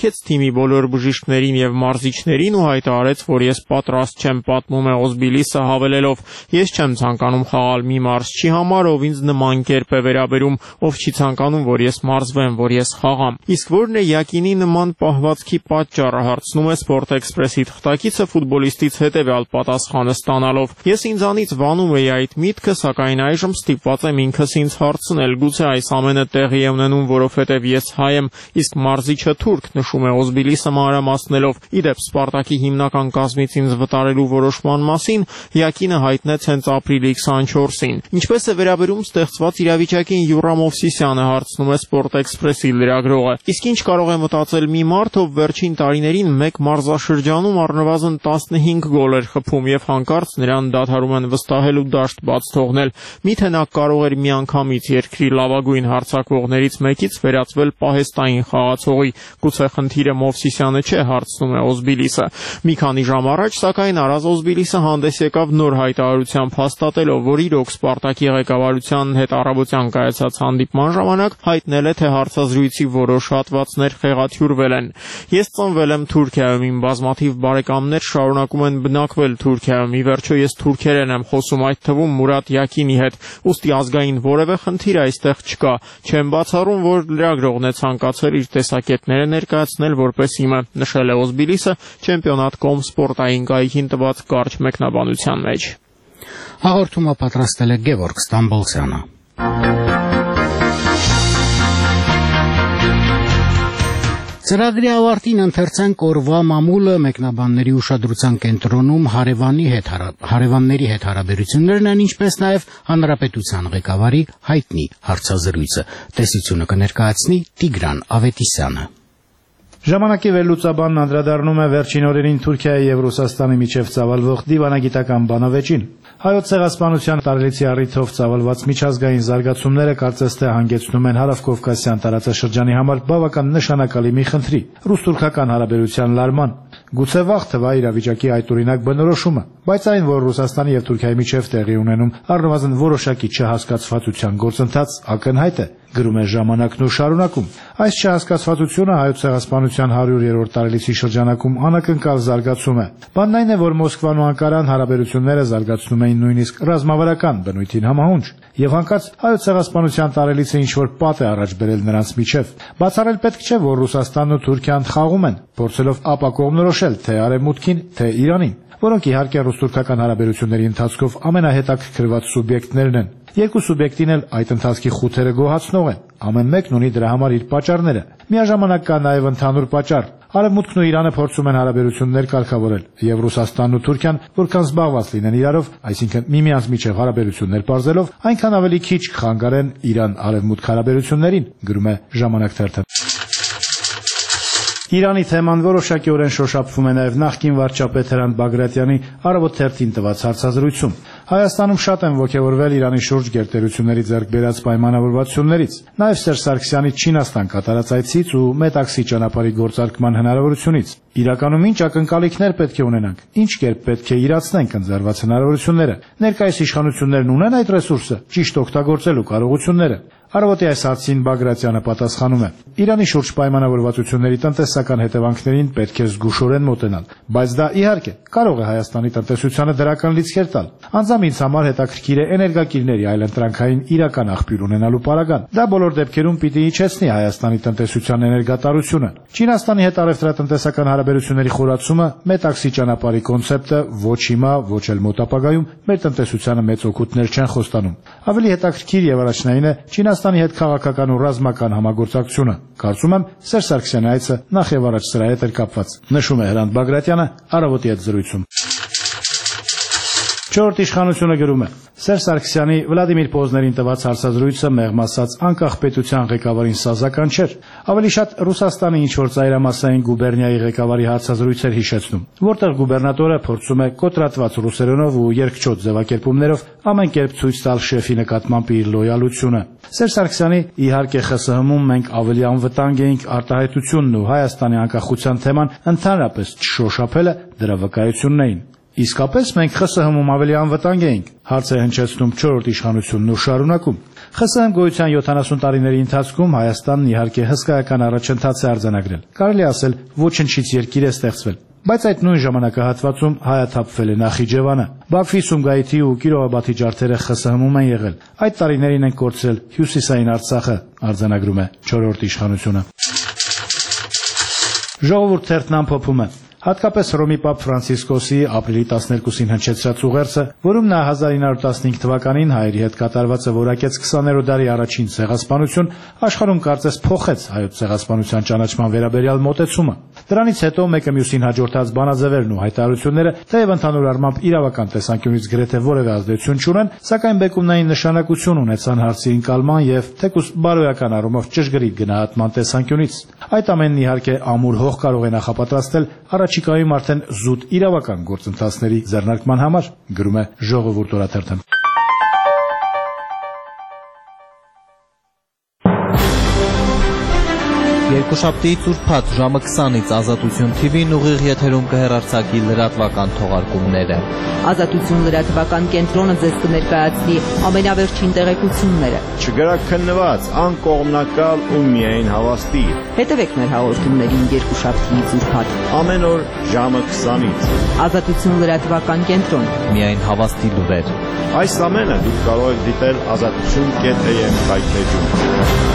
Երևանի բոլոր բժիշկներին եւ մարզիչներին ու հայտարարեց, որ ես պատրաստ չեմ, պատմում է Օզբիլիսը, հավելելով. Ես չեմ ցանկանում խաղալ մի մարզչի համար, ով ինձ նման կերպ է վերաբերում, ով չի ցանկանում, որ ես մարզվեմ, որ ես խաղամ։ Իսկ որն է Յակինի նման պահվածքի պատճառը, հարցնում է Sport Express-ի թղթակիցը ֆուտբոլիստից հետևյալ պատասխանը ստանալով. Ես ինձանից վանում էի այդ միտքը, սակայն այժմ ստիպված եմ ինքս ինձ հարցնել, գուցե այս ամենը տեղի է ունենում, որովհետև ես հայ եմ, իսկ մարզիչը թուրք, նշում է Օզբիլիսը մանրամասնելով։ Իդեպ Սպարտակի հիմնական կազմից ինձ վտարելու որոշման մասին Յակինը հայտնեց հենց ապրիլի քսանչորսին։ Ինչպես է վերաբերում ստեղծված իրավիճակին Յուրա Մովսիսյանը, հարցնում է Sport Express-ի լրագրողը։ Իսկ ինչ կարող է մտածել մի մարդ, ով վերջին տարիներին մեկ մարզաշրջանում առնվազն տասնհինգ գոլ էր խփում եւ հանկարծ նրան դադարում են վստահել ու դաշտ բաց թողնել։ Միթե նա կարող էր միանգամից երկրի լավագույն հարձակվողներից մեկից վերածվել պահեստային խաղացողի։ Գուցե խնդիրը Մովսիսյանը չէ, հարցնում է Օզբիլիսը։ Մի քանի ժամ առաջ, սակայն, Արազ Օզբիլիսը հանդես եկավ նոր հայտարարությամբ, հաստատելով, որ իրոք Սպարտակի ղեկավարության հետ առավոտյան կայացած հանդիպման ժամանակ հայտնել է, թե հարցազրույցի որոշ հատվածներ խեղաթյուրվել են։ Ես ծնվել եմ Թուրքիայում, իմ բազմաթիվ բարեկամներ շարունակում են բնակվել Թուրքիայում։ Ի վերջո ես թուրքերեն եմ խոսում, այդ թվում Մուրադ Յակինի հետ, ուստի ազգային որևէ խնդիր այստեղ չկա։ Չեմ բացառում, որ լրագրողն է ցանկացել իր տեսակետները ներկայացնել որպես իմը, նշել է Օզբիլիսը Championat dot com սպորտային կայքին տված կարճ մեկնաբանության մեջ։ Հաղորդումը պատրաստել է Գևորգ Ստամբոլցյանը։ Ծրագրի ավարտին ընթերցանք օրվա մամուլը, մեկնաբանների ուշադրության կենտրոնում հարևանի հետ հարևանների հետ հարաբերություններն են, ինչպես նաև հանրապետության ղեկավարի հայտնի հարցազրույցը։ Տեսությունը կներկայացնի Տիգրան Ավետիսյանը։ Ժամանակի վերլուծաբանն անդրադառնում է վերջին օրերին Թուրքիայի եւ Ռուսաստանի միջև ծավալվող դիվանագիտական բանավեճին։ Հայոց ցեղասպանության տարելիցի առիթով ծավալված միջազգային զարգացումները կարծես թե հանգեցնում են հարավկովկասյան տարածաշրջանի համար բավական նշանակալի մի խնդրի՝ ռուս-թուրքական հարաբերության լարման։ Գուցե վաղ թվա իրավիճակի այդօրինակ բնորոշումը, բայց այն, որ Ռուսաստանի եւ Թուրքիայի միջև տեղի ունենում առնվազն որոշակի չհասկացվածության գործընթաց, ակնհայտ է, գրում է Ժամանակն ու շարունակում։ Այս չհասկացվածությունը հայոց ցեղասպանության հարյուրերորդ տարելիցի շրջանակում անակնկալ զարգացում է։ Բանն այն է, որ Մոսկվան ու Անկարան հարաբերությունները զարգացնում էին նույնիսկ ռազմավարական բնույթին համահունչ, եւ հանկարծ հայոց ցեղասպանության տարելիցը ինչ որ պատ է առաջ բերել նրանց միջև։ Բացառել պետք չէ, որ Ռուսաստանն ու Թուրքիան խաղում են, փորձելով ապակողմնորոշել թե Արևմուտքին, թե Իրանին, որոնք իհարկե ռուս-թուրքական հարաբերությունների ընթացքով ամենահետաքրքրված սուբյեկտներն են։ Երկու սուբյեկտին էլ այդ ընթացքի խութերը գոհացնող են։ Ամեն մեկն ունի դրա համար իր պատճառները։ Միաժամանակ կա նաև ընդհանուր պատճառ։ Արևմուտքն ու Իրանը փորձում են հարաբերություններ կարգավորել, եւ Ռուսաստանն ու Թուրքիան, որքան զբաղված լինեն իրարով, այսինքն միմյանց միջև հարաբերություններ բարձելով, այնքան ավելի քիչ կխանգարեն Իրան-Արևմուտք հարաբերություններին, գրում է Ժամանակ թերթը։ Իրանի թեման որոշակիորեն շոշափվում է նաև նախկին վարչապետ Հրանտ Բագրատյանի Առավոտ թերթին տված հարցազրույցում։ Հայաստանում շատ են ոգևորվել Իրանի շուրջ գերտերությունների ձեռք բերած պայմանավորվածություններից, նաև Սերժ Սարգսյանի Չինաստան կատարած այցից ու Մետաքսի ճանապարհի գործարկման հնարավորությունից։ Իրականում ինչ ակնկալիքներ պետք է ունենանք, ինչ կերպ պետք է իրացնենք ընձեռված հնարավորությունները։ Ներկայիս իշխանություններն ունեն այդ ռեսուրսը, ճիշտ օգտագործելու կարողությունները։ Առավոտի այս հարցին Բագրատյանը պատասխանում է. Իրանի շուրջ պայմանավորվածությունների տնտեսական հետևանքներին պետք է զգուշորեն մոտենալ, բայց դա իհարկե կարող է Հայաստանի տնտեսությանը դրական լիցքեր տալ։ Անձամբ ինձ համար հետաքրքիր է էներգակիրների այլընտրանքային իրական աղբյուր ունենալու պարագան։ Դա բոլոր դեպքերում պիտի իջեցնի Հայաստանի տնտեսության էներգատարությունը։ Չինաստանի հետ առևտրատնտեսական հարաբերությունների խորացումը, Մետաքսի ճանապարհի կոնցեպտը ոչ հիմա, ոչ էլ մոտ ապագայում մեր տնտեսությանը մեծ օգուտներ չեն խոստանում։ Ավելի հետաքրքիր եւ առաջնային է Չինաստանի հետ քաղաքական ու ռազմական համագործակցությունը։ Կարծում եմ Սերժ Սարգսյանի այցը նախ եւ առաջ սրա հետ էր կապված, նշում է Հրանտ Բագրատյանը Առավոտի հետ զրույցում։ Չորրորդ իշխանությունը գրում է. Սերժ Սարգսյանի Վլադիմիր Պոզներին տված հարցազրույցը մեղմ ասած անկախ պետության ղեկավարին սազական չէր։ Ավելի շատ Ռուսաստանի ինչ-որ ծայրամասային գուբերնիայի ղեկավարի հարցազրույցեր հիշեցնում, որտեղ գուբերնատորը փորձում է կոտրատված ռուսերենով ու երկչոտ ձևակերպումներով ամեն կերպ ցույց տալ շեֆի նկատմամբ իր լոյալությունը։ Սերժ Սարգսյանի իհարկե ԽՍՀՄ-ում մենք ավելի անվտանգ էինք արտահայտությունն ու Հայաստանի անկախության թեման ընդհանրապես չշոշափելը դրա վկայությունն էին։ Իսկապես մենք ԽՍՀՄ-ում ավելի անվտանգ էինք, հարց է հնչեցնում չորրորդ իշխանությունն ու շարունակում։ ԽՍՀՄ գոյության յոթանասուն տարիների ընթացքում Հայաստանն իհարկե հսկայական առաջընթաց է արձանագրել։ Կարելի ասել ոչնչից երկիր է ստեղծվել։ Բայց այդ նույն ժամանակահատվածում հայաթափվել է Նախիջևանը։ Բաքվի, Սումգայիթի ու Կիրովաբադի ջարդերը ԽՍՀՄ-ում են եղել։ Այդ տարիներին են կորցրել Հյուսիսային Արցախը, արձանագրում է չորրորդ իշխանությունը։ Ժողովուրդ թերթն ամփոփում է. Հատկապես Հռոմի Պապ Ֆրանցիսկոսի ապրիլի տասներկուսին հնչեցրած ուղերձը, որում նա հազար ինը հարյուր տասնհինգ թվականին հայերի հետ կատարվածը որակեց քսաներորդ դարի առաջին ցեղասպանություն, աշխարհում կարծես փոխեց հայոց ցեղասպանության ճանաչման վերաբերյալ մոտեցումը։ Դրանից հետո մեկը մյուսին հաջորդած բանաձևերն ու հայտարարությունները, թեև ընդհանուր առմամբ իրավական տեսանկյունից գրեթե որևէ ազդեցություն չունեն, սակայն բեկումնային նշանակություն ունեցան հարցի ընկալման եւ թեկուզ բարոյական առումով ճշգրիտ գնահատման տեսանկյունից։ Այդ ամենն իհարկե ամուր հող կարող է նախապատրաստել առաջիկայում արդեն զուտ իրավական գործընթացների ձեռնարկման համար, գրում է Ժողովուրդ օրաթերթը։ Երկուշաբթի ծուրփաթ ժամը քսանից Ազատություն թի վին ուղիղ եթերում կհեռարձակի լրատվական թողարկումները։ Ազատություն լրատվական կենտրոնը ձեզ կներկայացնի ամենավերջին տեղեկությունները։ Չգրաքննված, անկողմնակալ ու միայն հավաստի։ Հետևեք մեր հաղորդումներին երկուշաբթի ծուրփաթ ամեն օր ժամը քսանից։ Ազատություն լրատվական կենտրոն, միայն հավաստի լուրեր։ Այս ամենը դուք կարող եք դիտել ազատություն կետ էմ հայտնեջում։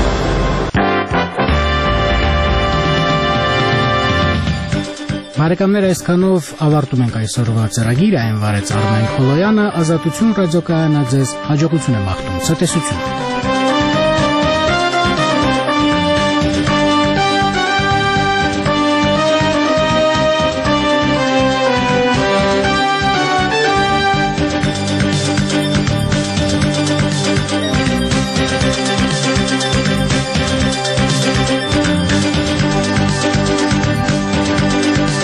Բարեկամներ, այսքանով ավարտում ենք այսօրվա ծրագիրը, այն վարեց Արմեն Խոլոյանը, Ազատություն ռադիոկայանը ձեզ հաջողություն է մաղթում, ցտեսություն։